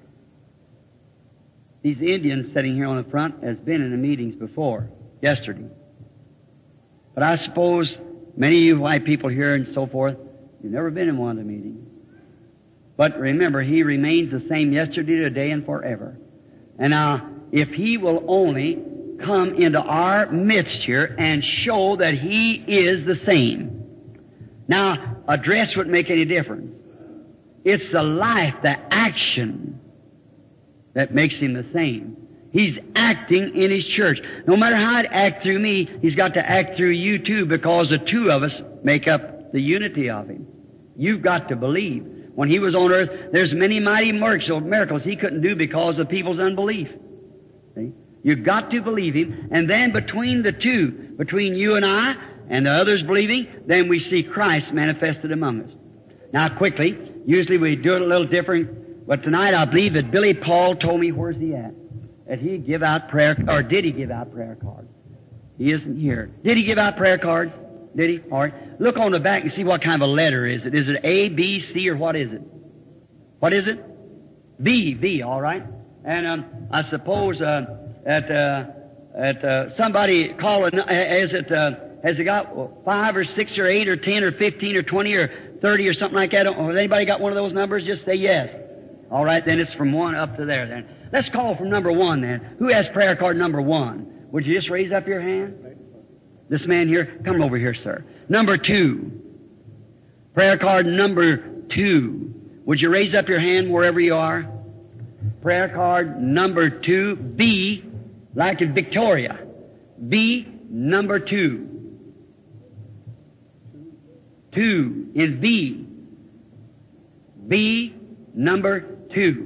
these Indians sitting here on the front has been in the meetings before, yesterday. But I suppose many of you white people here and so forth, you've never been in one of the meetings. But remember, He remains the same yesterday, today, and forever. And now, if He will only come into our midst here and show that He is the same. Now, a dress wouldn't make any difference. It's the life, the action that makes Him the same. He's acting in His church. No matter how it acts through me, He's got to act through you too, because the two of us make up the unity of Him. You've got to believe. When He was on earth, there's many mighty miracles He couldn't do because of people's unbelief. See? You've got to believe Him. And then between the two, between you and I and the others believing, then we see Christ manifested among us. Now quickly, usually we do it a little different, but tonight I believe that Billy Paul told me, where's he at? That he give out prayer, or did he give out prayer cards? He isn't here. Did he give out prayer cards? Did he? All right. Look on the back and see what kind of a letter is it. Is it A, B, C, or what is it? What is it? B, B, all right. And um, I suppose uh, that uh, that uh, somebody calling, is it, uh, has it got five or six or eight or ten or fifteen or twenty or thirty or something like that? Has anybody got one of those numbers? Just say yes. All right, then it's from one up to there then. Let's call from number one then. Who has prayer card number one? Would you just raise up your hand? This man here, come over here, sir. Number two. Prayer card number two. Would you raise up your hand wherever you are? Prayer card number two. B, like in Victoria. B, number two. Two in B. B, number two.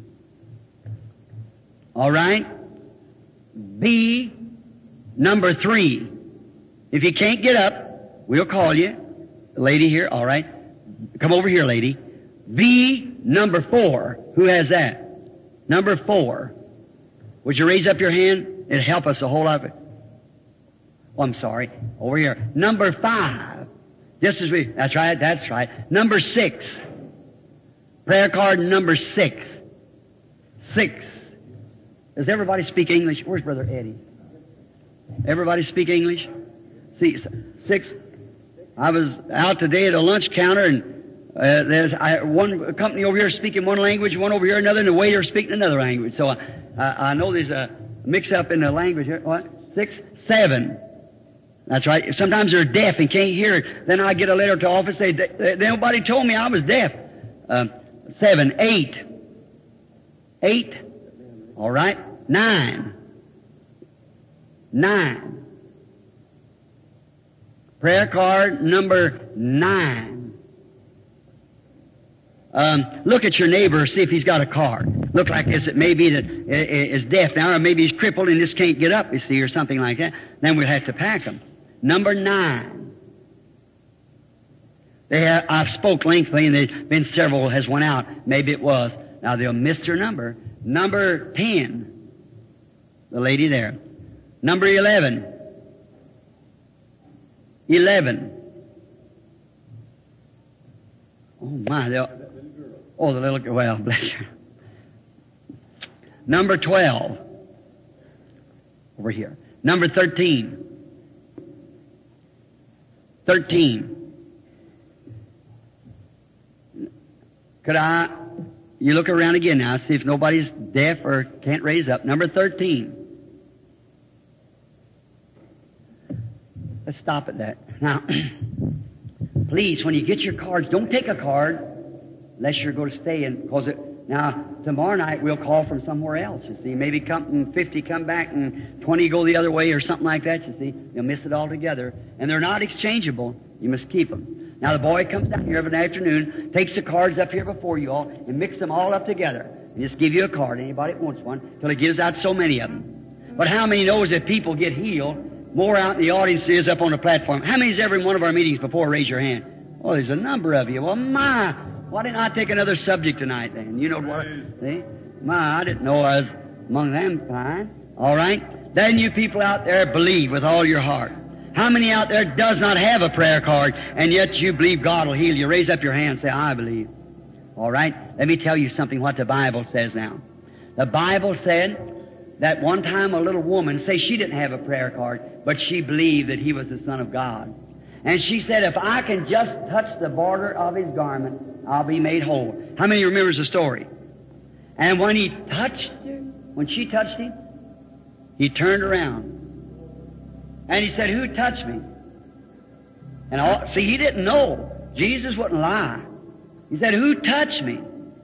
All right? B, number three. If you can't get up, we'll call you. Lady here, all right. Come over here, lady. B, number four. Who has that? Number four. Would you raise up your hand? It'll help us a whole lot. Oh, I'm sorry. Over here. Number five. Just as we, that's right, that's right. Number six. Prayer card number six. Six. Does everybody speak English? Where's Brother Eddie? Everybody speak English? See, six. I was out today at a lunch counter, and uh, there's I, one company over here speaking one language, one over here another, and the waiter speaking another language. So I, I, I know there's a mix-up in the language here. What? Six? Seven. That's right. Sometimes they're deaf and can't hear it. Then I get a letter to office, say, they, nobody told me I was deaf. Uh, seven. Eight. Eight. All right. Nine. Nine. Prayer card number nine. Um, look at your neighbor, see if he's got a card. Look like this. It may be that is deaf now, or maybe he's crippled and just can't get up, you see, or something like that. Then we'll have to pack him. Number nine. They have, I've spoke lengthily, and there's been several has went out. Maybe it was. Now they'll miss their number. Number ten, the lady there. Number eleven. Eleven. Oh my! They'll, oh, the little girl. Well, bless her. Number twelve. Over here. Number thirteen. Thirteen. Could I, you look around again now, see if nobody's deaf or can't raise up. Number thirteen. Let's stop at that. Now, please, when you get your cards, don't take a card unless you're going to stay in, because it, now, tomorrow night we'll call from somewhere else, you see. Maybe come, fifty come back and twenty go the other way or something like that, you see. You'll miss it altogether. And they're not exchangeable. You must keep them. Now, the boy comes down here every afternoon, takes the cards up here before you all, and mix them all up together. And just give you a card, anybody that wants one, till he gives out so many of them. But how many knows that people get healed more out in the audience than is up on the platform? How many's every one of our meetings before? Raise your hand. Well, there's a number of you. Well, my, why didn't I take another subject tonight then? You know what? See? My, I didn't know I was among them fine. All right? Then you people out there believe with all your heart. How many out there does not have a prayer card, and yet you believe God will heal you? Raise up your hand and say, I believe. All right? Let me tell you something what the Bible says now. The Bible said that one time a little woman, say she didn't have a prayer card, but she believed that he was the Son of God. And she said, if I can just touch the border of his garment, I'll be made whole. How many remembers the story? And when he touched her, when she touched him, he turned around. And he said, who touched me? And all, see, he didn't know. Jesus wouldn't lie. He said, who touched me?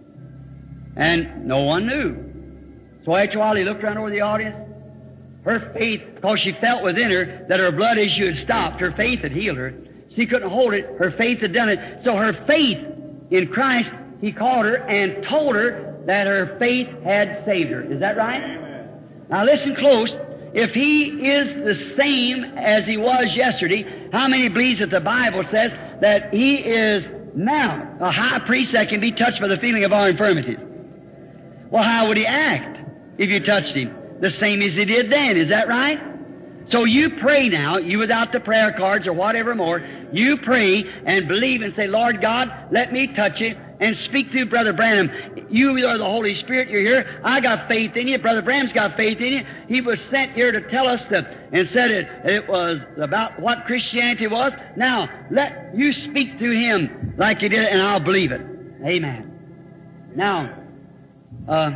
And no one knew. So after a while, he looked around over the audience. Her faith, because she felt within her that her blood issue had stopped. Her faith had healed her. She couldn't hold it. Her faith had done it. So her faith in Christ, he called her and told her that her faith had saved her. Is that right? Amen. Now listen close. If he is the same as he was yesterday, how many believes that the Bible says that he is now a high priest that can be touched by the feeling of our infirmities? Well, how would he act if you touched him? The same as he did then. Is that right? So you pray now, you without the prayer cards or whatever more, you pray and believe and say, Lord God, let me touch you, and speak through Brother Branham. You are the Holy Spirit, you're here. I got faith in you. Brother Branham's got faith in you. He was sent here to tell us that, and said it, it was about what Christianity was. Now, let you speak through him like you did, and I'll believe it. Amen. Now, uh,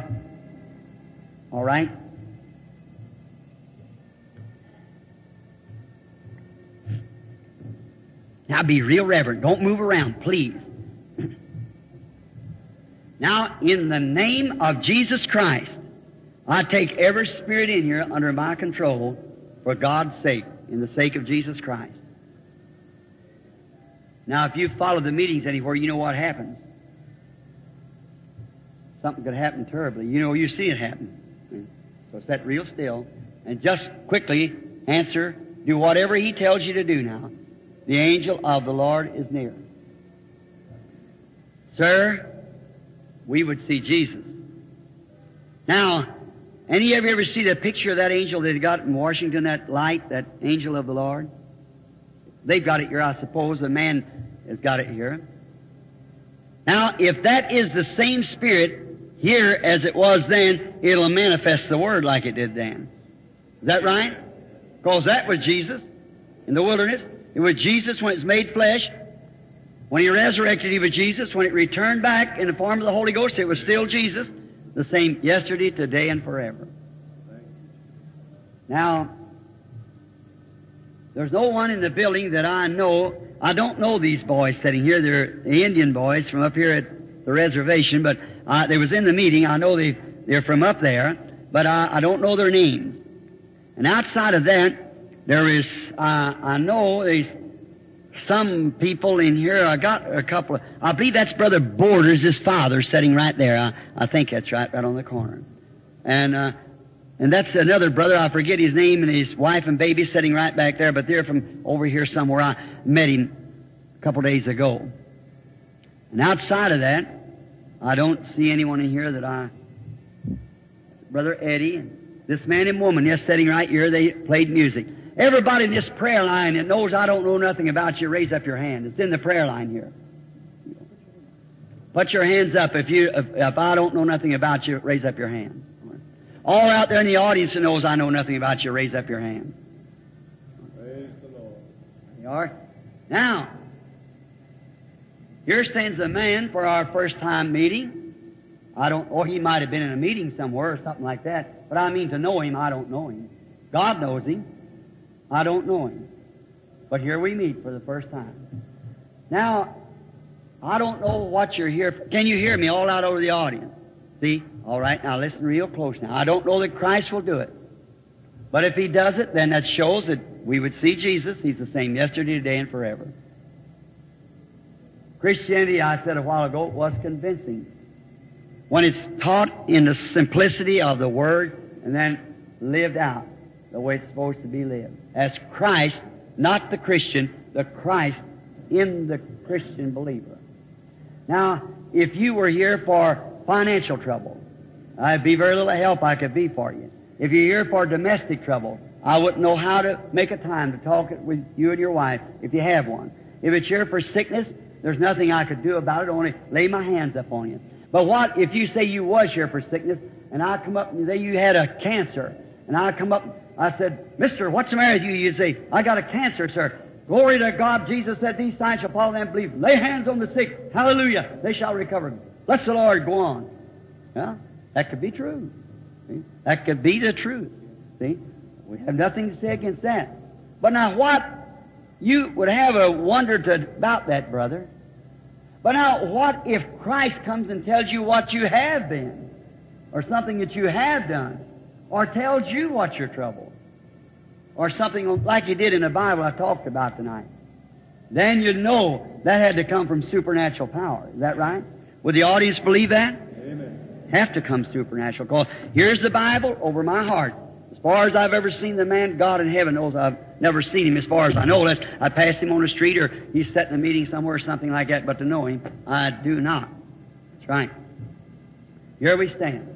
all right. Now be real reverent. Don't move around, please. Now, in the name of Jesus Christ, I take every spirit in here under my control for God's sake, in the sake of Jesus Christ. Now, if you follow the meetings anywhere, you know what happens. Something could happen terribly. You know, you see it happen. So sit real still and just quickly answer, do whatever he tells you to do now. The angel of the Lord is near. Sir, we would see Jesus. Now, any of you ever see the picture of that angel that they got in Washington, that light, that angel of the Lord? They've got it here, I suppose. The man has got it here. Now, if that is the same spirit here as it was then, it'll manifest the Word like it did then. Is that right? Because that was Jesus in the wilderness. It was Jesus when it was made flesh. When he resurrected, he was Jesus. When it returned back in the form of the Holy Ghost, it was still Jesus. The same yesterday, today, and forever. Now, there's no one in the building that I know. I don't know these boys sitting here. They're the Indian boys from up here at the reservation, but uh, they was in the meeting. I know they, they're from up there, but I, I don't know their names. And outside of that, there is, uh, I know there's some people in here. I got a couple of, I believe that's Brother Borders, his father, sitting right there. I, I think that's right, right on the corner. And, uh, and that's another brother, I forget his name, and his wife and baby sitting right back there, but they're from over here somewhere. I met him a couple days ago. And outside of that, I don't see anyone in here that I... Brother Eddie, and this man and woman just sitting right here, they played music. Everybody in this prayer line that knows I don't know nothing about you, raise up your hand. It's in the prayer line here. Put your hands up if you if, if I don't know nothing about you, raise up your hand. All out there in the audience that knows I know nothing about you, raise up your hand. Praise the Lord. There you are. Now, here stands a man for our first time meeting. I don't, or he might have been in a meeting somewhere or something like that, but I mean to know him, I don't know him. God knows him. I don't know him. But here we meet for the first time. Now, I don't know what you're here for. Can you hear me all out over the audience? See? All right, now listen real close now. I don't know that Christ will do it. But if He does it, then that shows that we would see Jesus. He's the same yesterday, today, and forever. Christianity, I said a while ago, was convincing. When it's taught in the simplicity of the Word and then lived out the way it's supposed to be lived. As Christ, not the Christian, the Christ in the Christian believer. Now, if you were here for financial trouble, I'd be very little help I could be for you. If you're here for domestic trouble, I wouldn't know how to make a time to talk it with you and your wife, if you have one. If it's here for sickness, there's nothing I could do about it, only lay my hands up on you. But what if you say you was here for sickness, and I come up and say you had a cancer, and I come up, I said, Mister, what's the matter with you? You say, I got a cancer, sir. Glory to God. Jesus said, these signs shall follow them that believe. Lay hands on the sick. Hallelujah. They shall recover. Bless the Lord. Go on. Yeah, that could be true. See? That could be the truth. See? We have nothing to say against that. But now what? You would have a wonder to, about that, brother. But now what if Christ comes and tells you what you have been? Or something that you have done? Or tells you what's your trouble? Or something like He did in the Bible I talked about tonight. Then you know that had to come from supernatural power. Is that right? Would the audience believe that? Amen. Have to come supernatural. Because here's the Bible over my heart. As far as I've ever seen the man, God in heaven knows I've never seen him as far as I know. Unless I passed him on the street or he's sat in a meeting somewhere or something like that. But to know him, I do not. That's right. Here we stand.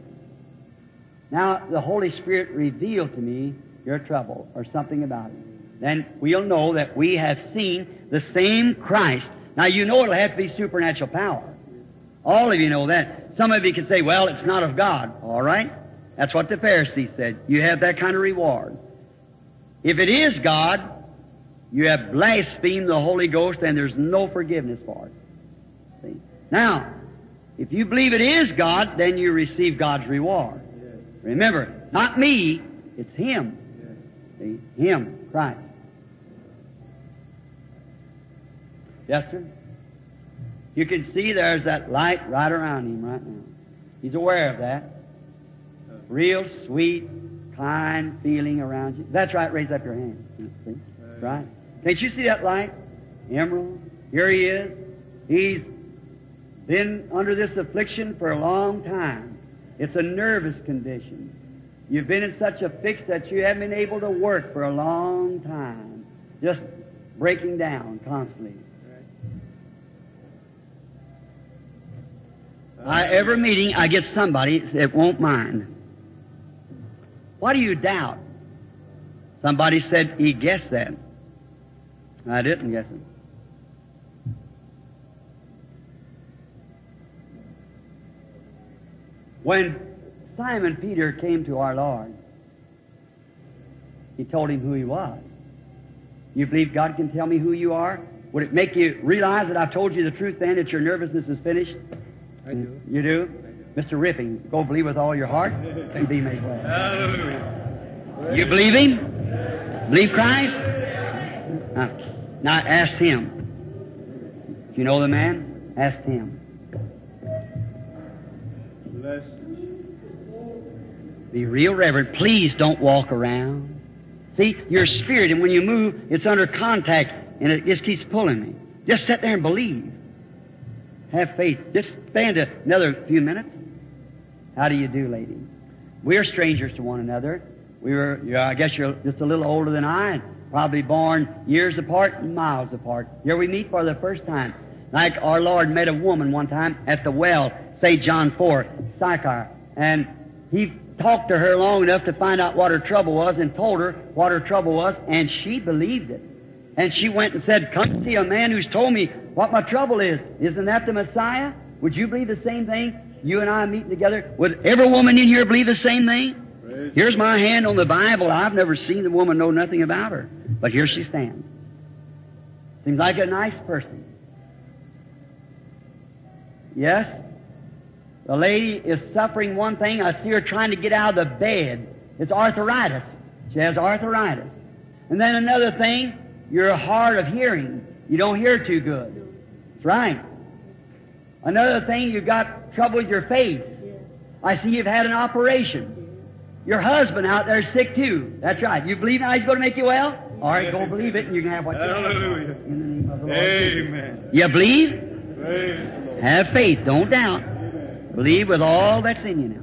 Now, the Holy Spirit revealed to me your trouble or something about it. Then we'll know that we have seen the same Christ. Now, you know it'll have to be supernatural power. All of you know that. Some of you can say, well, it's not of God. All right? That's what the Pharisees said. You have that kind of reward. If it is God, you have blasphemed the Holy Ghost and there's no forgiveness for it. See? Now, if you believe it is God, then you receive God's reward. Yes. Remember, not me, it's Him. Yes. See? Him, Christ. Yes, sir? You can see there's that light right around Him right now. He's aware of that. Real sweet, kind feeling around you. That's right, raise up your hand. See? That's right. Can't you see that light? Emerald. Here he is. He's been under this affliction for a long time. It's a nervous condition. You've been in such a fix that you haven't been able to work for a long time. Just breaking down constantly. I, every meeting I get somebody that won't mind. What do you doubt? Somebody said he guessed that. I didn't guess it. When Simon Peter came to our Lord, He told him who he was. You believe God can tell me who you are? Would it make you realize that I've told you the truth then, that your nervousness is finished? I do. You do? I do. Mister Ripping, go believe with all your heart and be made glad. Hallelujah. You believe Him? Believe Christ? Now, now ask Him. If you know the man, ask Him. Bless. Be real reverent. Please don't walk around. See, your spirit, and when you move, it's under contact, and it just keeps pulling me. Just sit there and believe. Have faith. Just stand another few minutes. How do you do, lady? We're strangers to one another. We were, yeah, I guess you're just a little older than I, and probably born years apart and miles apart. Here we meet for the first time. Like our Lord met a woman one time at the well, Saint John four, Sychar, and He talked to her long enough to find out what her trouble was and told her what her trouble was, and she believed it. And she went and said, "Come see a man who's told me what my trouble is. Isn't that the Messiah? Would you believe the same thing? You and I meeting together. Would every woman in here believe the same thing? Praise Here's my hand on the Bible. I've never seen the woman know nothing about her. But here she stands. Seems like a nice person. Yes? The lady is suffering one thing. I see her trying to get out of the bed. It's arthritis. She has arthritis. And then another thing, you're hard of hearing. You don't hear too good. That's right. Another thing, you've got trouble with your face. I see you've had an operation. Your husband out there is sick too. That's right. You believe now He's going to make you well? All right, go believe it and you can have what you want. Hallelujah. In the name of the Lord. Amen. You believe? Praise the Lord. Have faith. Don't doubt. Believe with all that's in you now.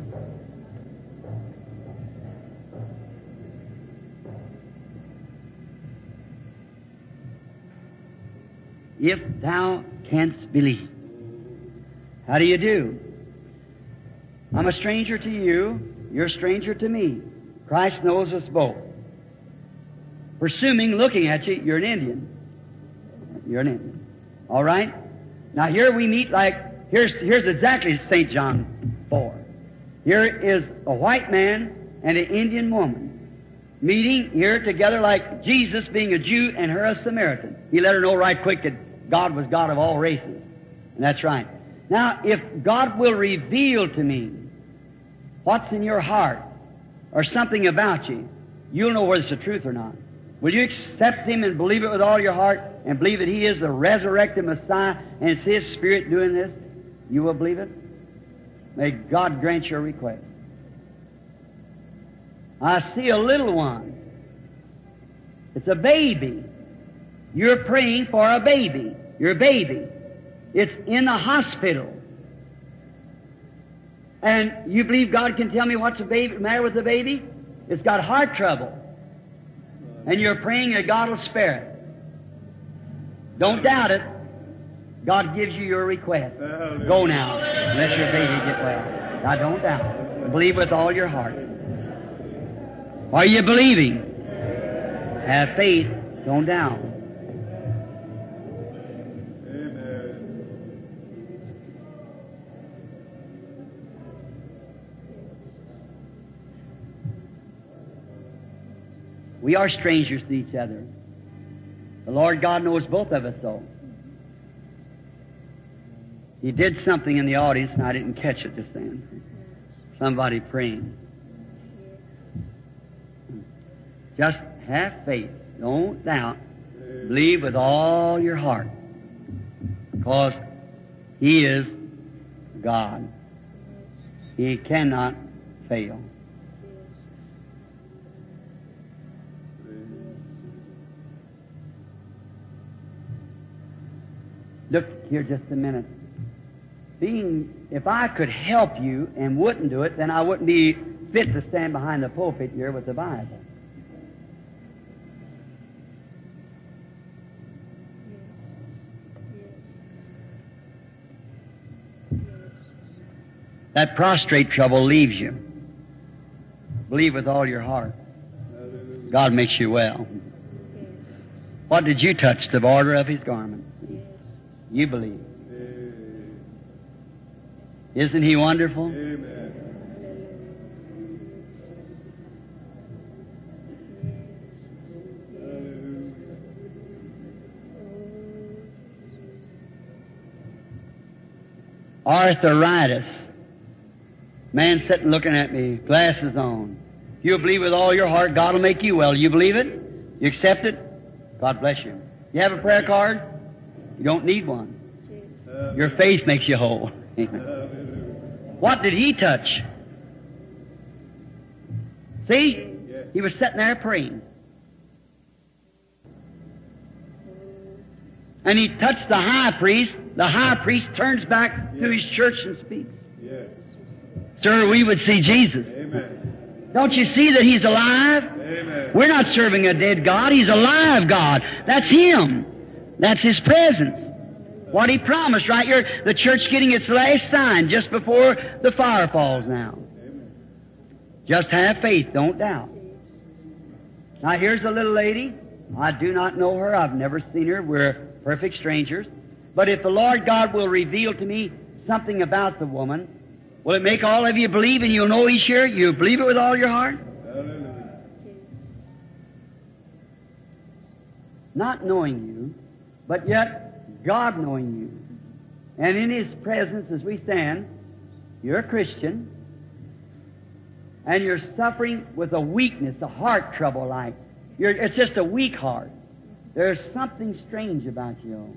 If thou canst believe. How do you do? I'm a stranger to you. You're a stranger to me. Christ knows us both. Presuming, looking at you, you're an Indian. You're an Indian. All right? Now here we meet like, here's, here's exactly Saint John four. Here is a white man and an Indian woman meeting here together like Jesus being a Jew and her a Samaritan. He let her know right quick that God was God of all races. And that's right. Now, if God will reveal to me what's in your heart or something about you, you'll know whether it's the truth or not. Will you accept Him and believe it with all your heart and believe that He is the resurrected Messiah and it's His Spirit doing this? You will believe it? May God grant your request. I see a little one. It's a baby. You're praying for a baby. Your baby. It's in the hospital. And you believe God can tell me what's the baby, matter with the baby? It's got heart trouble. And you're praying that God will spare it. Don't doubt it. God gives you your request. Go now. Let your baby get well. Now don't doubt it. Believe with all your heart. Are you believing? Have faith. Don't doubt. We are strangers to each other. The Lord God knows both of us, though. He did something in the audience, and I didn't catch it just then. Somebody praying. Just have faith. Don't doubt. Believe with all your heart. Because He is God. He cannot fail. Look here just a minute. Being, if I could help you and wouldn't do it, then I wouldn't be fit to stand behind the pulpit here with the Bible. That prostrate trouble leaves you. Believe with all your heart. God makes you well. What did you touch? The border of His garment. You believe. Isn't He wonderful? Amen. Arthritis. Man sitting looking at me, glasses on. You believe with all your heart God will make you well. You believe it? You accept it? God bless you. You have a prayer card? You don't need one. Your faith makes you whole. What did he touch? See? He was sitting there praying. And he touched the high priest. The high priest turns back to his church and speaks. Yes. Sir, we would see Jesus. Amen. Don't you see that He's alive? Amen. We're not serving a dead God. He's a live God. That's Him. That's His presence. What He promised right here. The church getting its last sign just before the fire falls now. Just have faith, don't doubt. Now here's a little lady. I do not know her. I've never seen her. We're perfect strangers. But if the Lord God will reveal to me something about the woman, will it make all of you believe and you'll know He's here? You believe it with all your heart? Hallelujah. Not knowing you, but yet God knowing you. And in His presence as we stand, you're a Christian, and you're suffering with a weakness, a heart trouble like. You're, it's just a weak heart. There's something strange about you.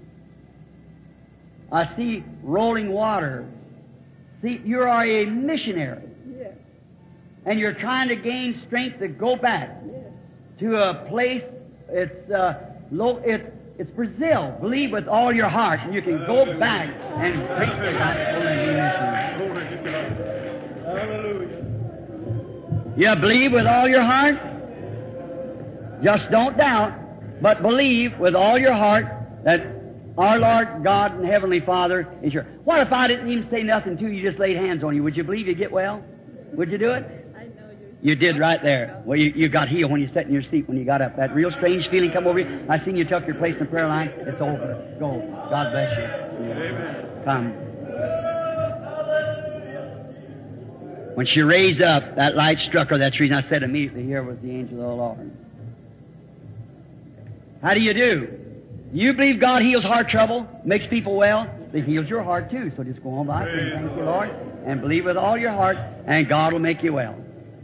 I see rolling water. See, you are a missionary. Yes. And you're trying to gain strength to go back Yes. to a place, it's, uh, low, it's, it's Brazil. Believe with all your heart, and you can go back and preach the gospel and be missionary. Glory to God. Hallelujah. You believe with all your heart? Just don't doubt, but believe with all your heart that our Lord God and Heavenly Father is your... What if I didn't even say nothing to you, just laid hands on you? Would you believe you'd get well? Would you do it? I know you. You did right there. Well, you, you got healed when you sat in your seat when you got up. That real strange feeling come over you. I seen you took your place in the prayer line. It's over. Go. God bless you. Amen. Come. When she raised up, that light struck her. That's the reason I said immediately, here was the angel of the Lord. How do you do? You believe God heals heart trouble, makes people well? He heals your heart too. So just go on by saying, thank you, Lord, and believe with all your heart, and God will make you well.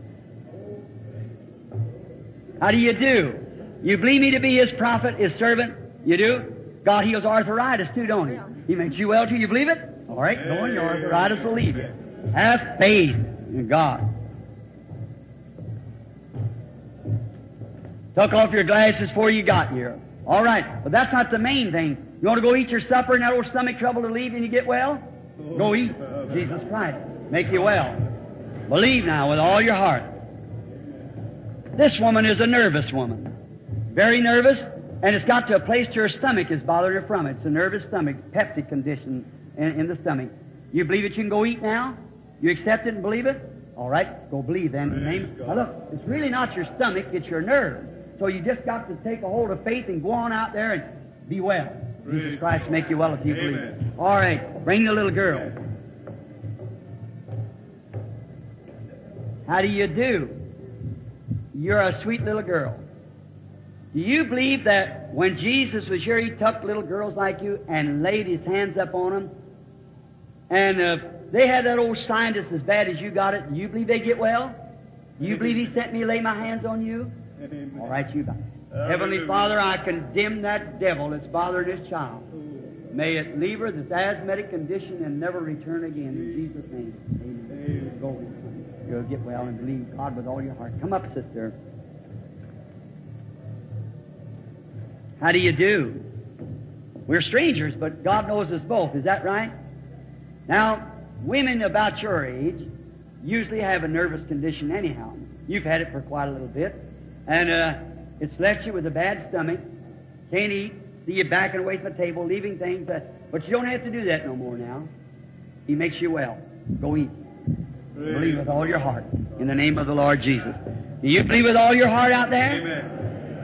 How do you do? You believe me to be His prophet, His servant? You do? God heals arthritis too, don't He? He makes you well too. You believe it? All right, go on. Your arthritis will leave you. Have faith in God. Took off your glasses before you got here. All right, but that's not the main thing. You want to go eat your supper and that old stomach trouble to leave and you get well? Go eat Jesus Christ. Make you well. Believe now with all your heart. This woman is a nervous woman. Very nervous, and it's got to a place to her stomach is bothering her from it. It's a nervous stomach, peptic condition in, in the stomach. You believe that you can go eat now? You accept it and believe it? All right, go believe then. In the name. Now look, it's really not your stomach, it's your nerves. So you just got to take a hold of faith and go on out there and be well. Jesus Christ will make you well if you believe it. All right, bring the little girl. How do you do? You're a sweet little girl. Do you believe that when Jesus was here, He took little girls like you and laid His hands up on them? And uh, they had that old scientist as bad as you got it. Do you believe they get well? Do you believe He sent me to lay my hands on you? Amen. All right, you got it. Heavenly Father, I condemn that devil that's bothering this child. May it leave her this asthmatic condition and never return again. In Jesus' name. Amen. Go. You'll get well and believe God with all your heart. Come up, sister. How do you do? We're strangers, but God knows us both. Is that right? Now, women about your age usually have a nervous condition anyhow. You've had it for quite a little bit. And uh, it's left you with a bad stomach. Can't eat. See you backing away from the table, leaving things. That, but you don't have to do that no more now. He makes you well. Go eat. Believe with all your heart in the name of the Lord Jesus. Do you believe with all your heart out there? Amen.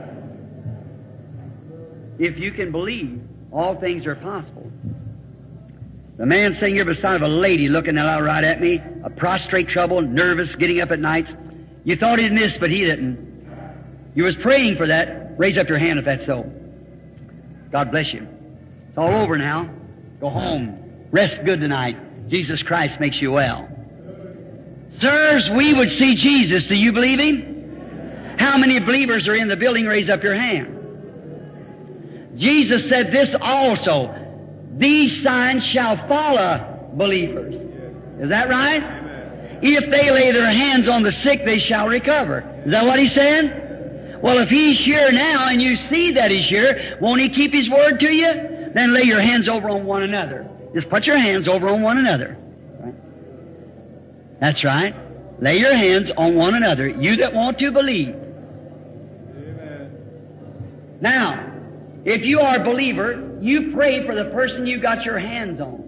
If you can believe, all things are possible. The man sitting here beside of a lady looking out right at me, a prostrate trouble, nervous, getting up at nights. You thought he'd miss, but he didn't. You was praying for that. Raise up your hand if that's so. God bless you. It's all over now. Go home. Rest good tonight. Jesus Christ makes you well. Sirs, we would see Jesus. Do you believe Him? How many believers are in the building? Raise up your hand. Jesus said this also. These signs shall follow believers. Is that right? Amen. If they lay their hands on the sick, they shall recover. Is that what He said? Well, if He's here now and you see that He's here, won't He keep His word to you? Then lay your hands over on one another. Just put your hands over on one another. Right? That's right. Lay your hands on one another. You that want to believe. Amen. Now, If you are a believer, you pray for the person you got your hands on.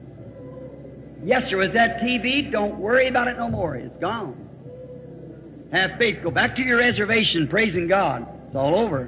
Yes, sir, was that T V? Don't worry about it no more. It's gone. Have faith. Go back to your reservation praising God. It's all over.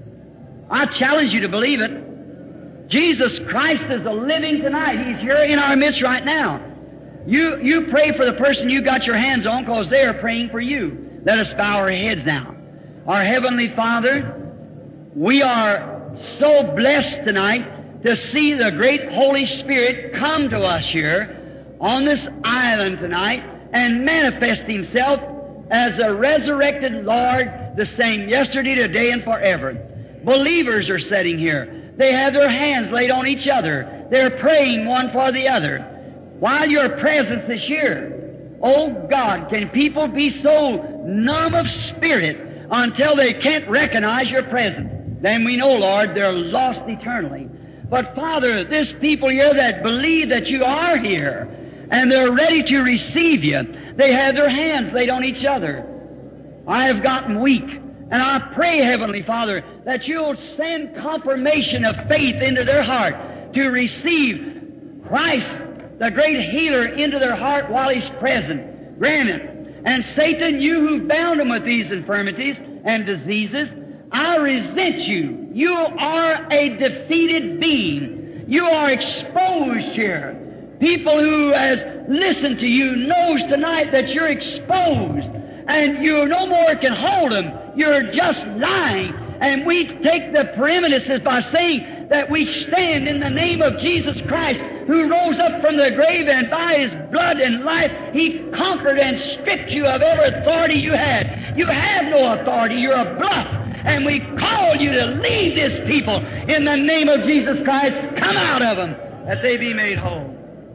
I challenge you to believe it. Jesus Christ is living tonight. He's here in our midst right now. You, you pray for the person you got your hands on because they are praying for you. Let us bow our heads now. Our Heavenly Father, we are so blessed tonight to see the great Holy Spirit come to us here on this island tonight and manifest Himself as a resurrected Lord, the same yesterday, today, and forever. Believers are sitting here. They have their hands laid on each other. They're praying one for the other. While your presence is here, oh God, can people be so numb of spirit until they can't recognize your presence? Then we know, Lord, they're lost eternally. But Father, this people here that believe that you are here, and they're ready to receive you, they have their hands laid on each other. I have gotten weak, and I pray, Heavenly Father, that you'll send confirmation of faith into their heart to receive Christ, the great healer, into their heart while He's present. Grant it. And Satan, you who bound them with these infirmities and diseases, I resent you. You are a defeated being. You are exposed here. People who has listened to you knows tonight that you're exposed and you no more can hold them. You're just lying. And we take the premises by saying that we stand in the name of Jesus Christ, who rose up from the grave, and by His blood and life He conquered and stripped you of every authority you had. You have no authority. You're a bluff. And we call you to leave this people in the name of Jesus Christ. Come out of them that they be made whole.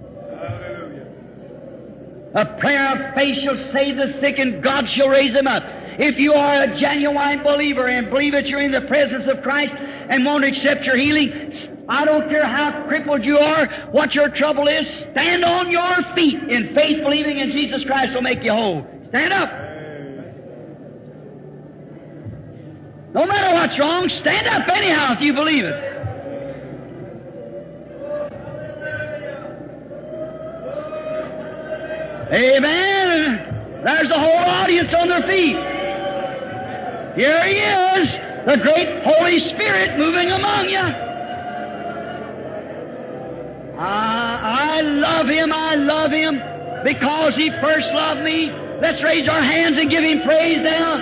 A prayer of faith shall save the sick, and God shall raise them up. If you are a genuine believer and believe that you're in the presence of Christ and want to accept your healing, I don't care how crippled you are, what your trouble is, stand on your feet in faith, believing in Jesus Christ will make you whole. Stand up. No matter what's wrong, stand up anyhow if you believe it. Amen. There's the whole audience on their feet. Here He is, the great Holy Spirit moving among you. I, I love Him, I love Him because He first loved me. Let's raise our hands and give Him praise now.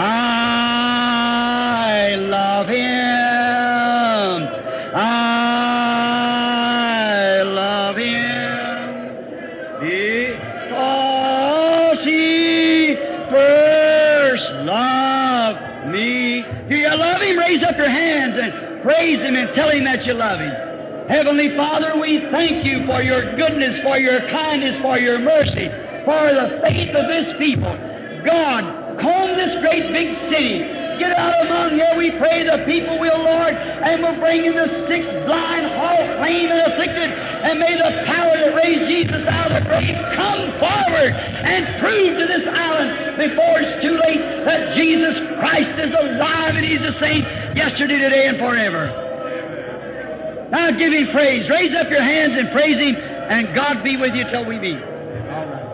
I love Him. I love Him. Because He first loved me. Do you love Him? Raise up your hands and praise Him and tell Him that you love Him. Heavenly Father, we thank You for Your goodness, for Your kindness, for Your mercy, for the faith of this people. God, comb this great big city. Get out among here, we pray the people will, Lord, and will bring in the sick, blind, halt, lame, and afflicted, and may the power that raised Jesus out of the grave come forward and prove to this island before it's too late that Jesus Christ is alive and He's the same yesterday, today, and forever. Now give Him praise. Raise up your hands and praise Him, and God be with you till we meet. All right.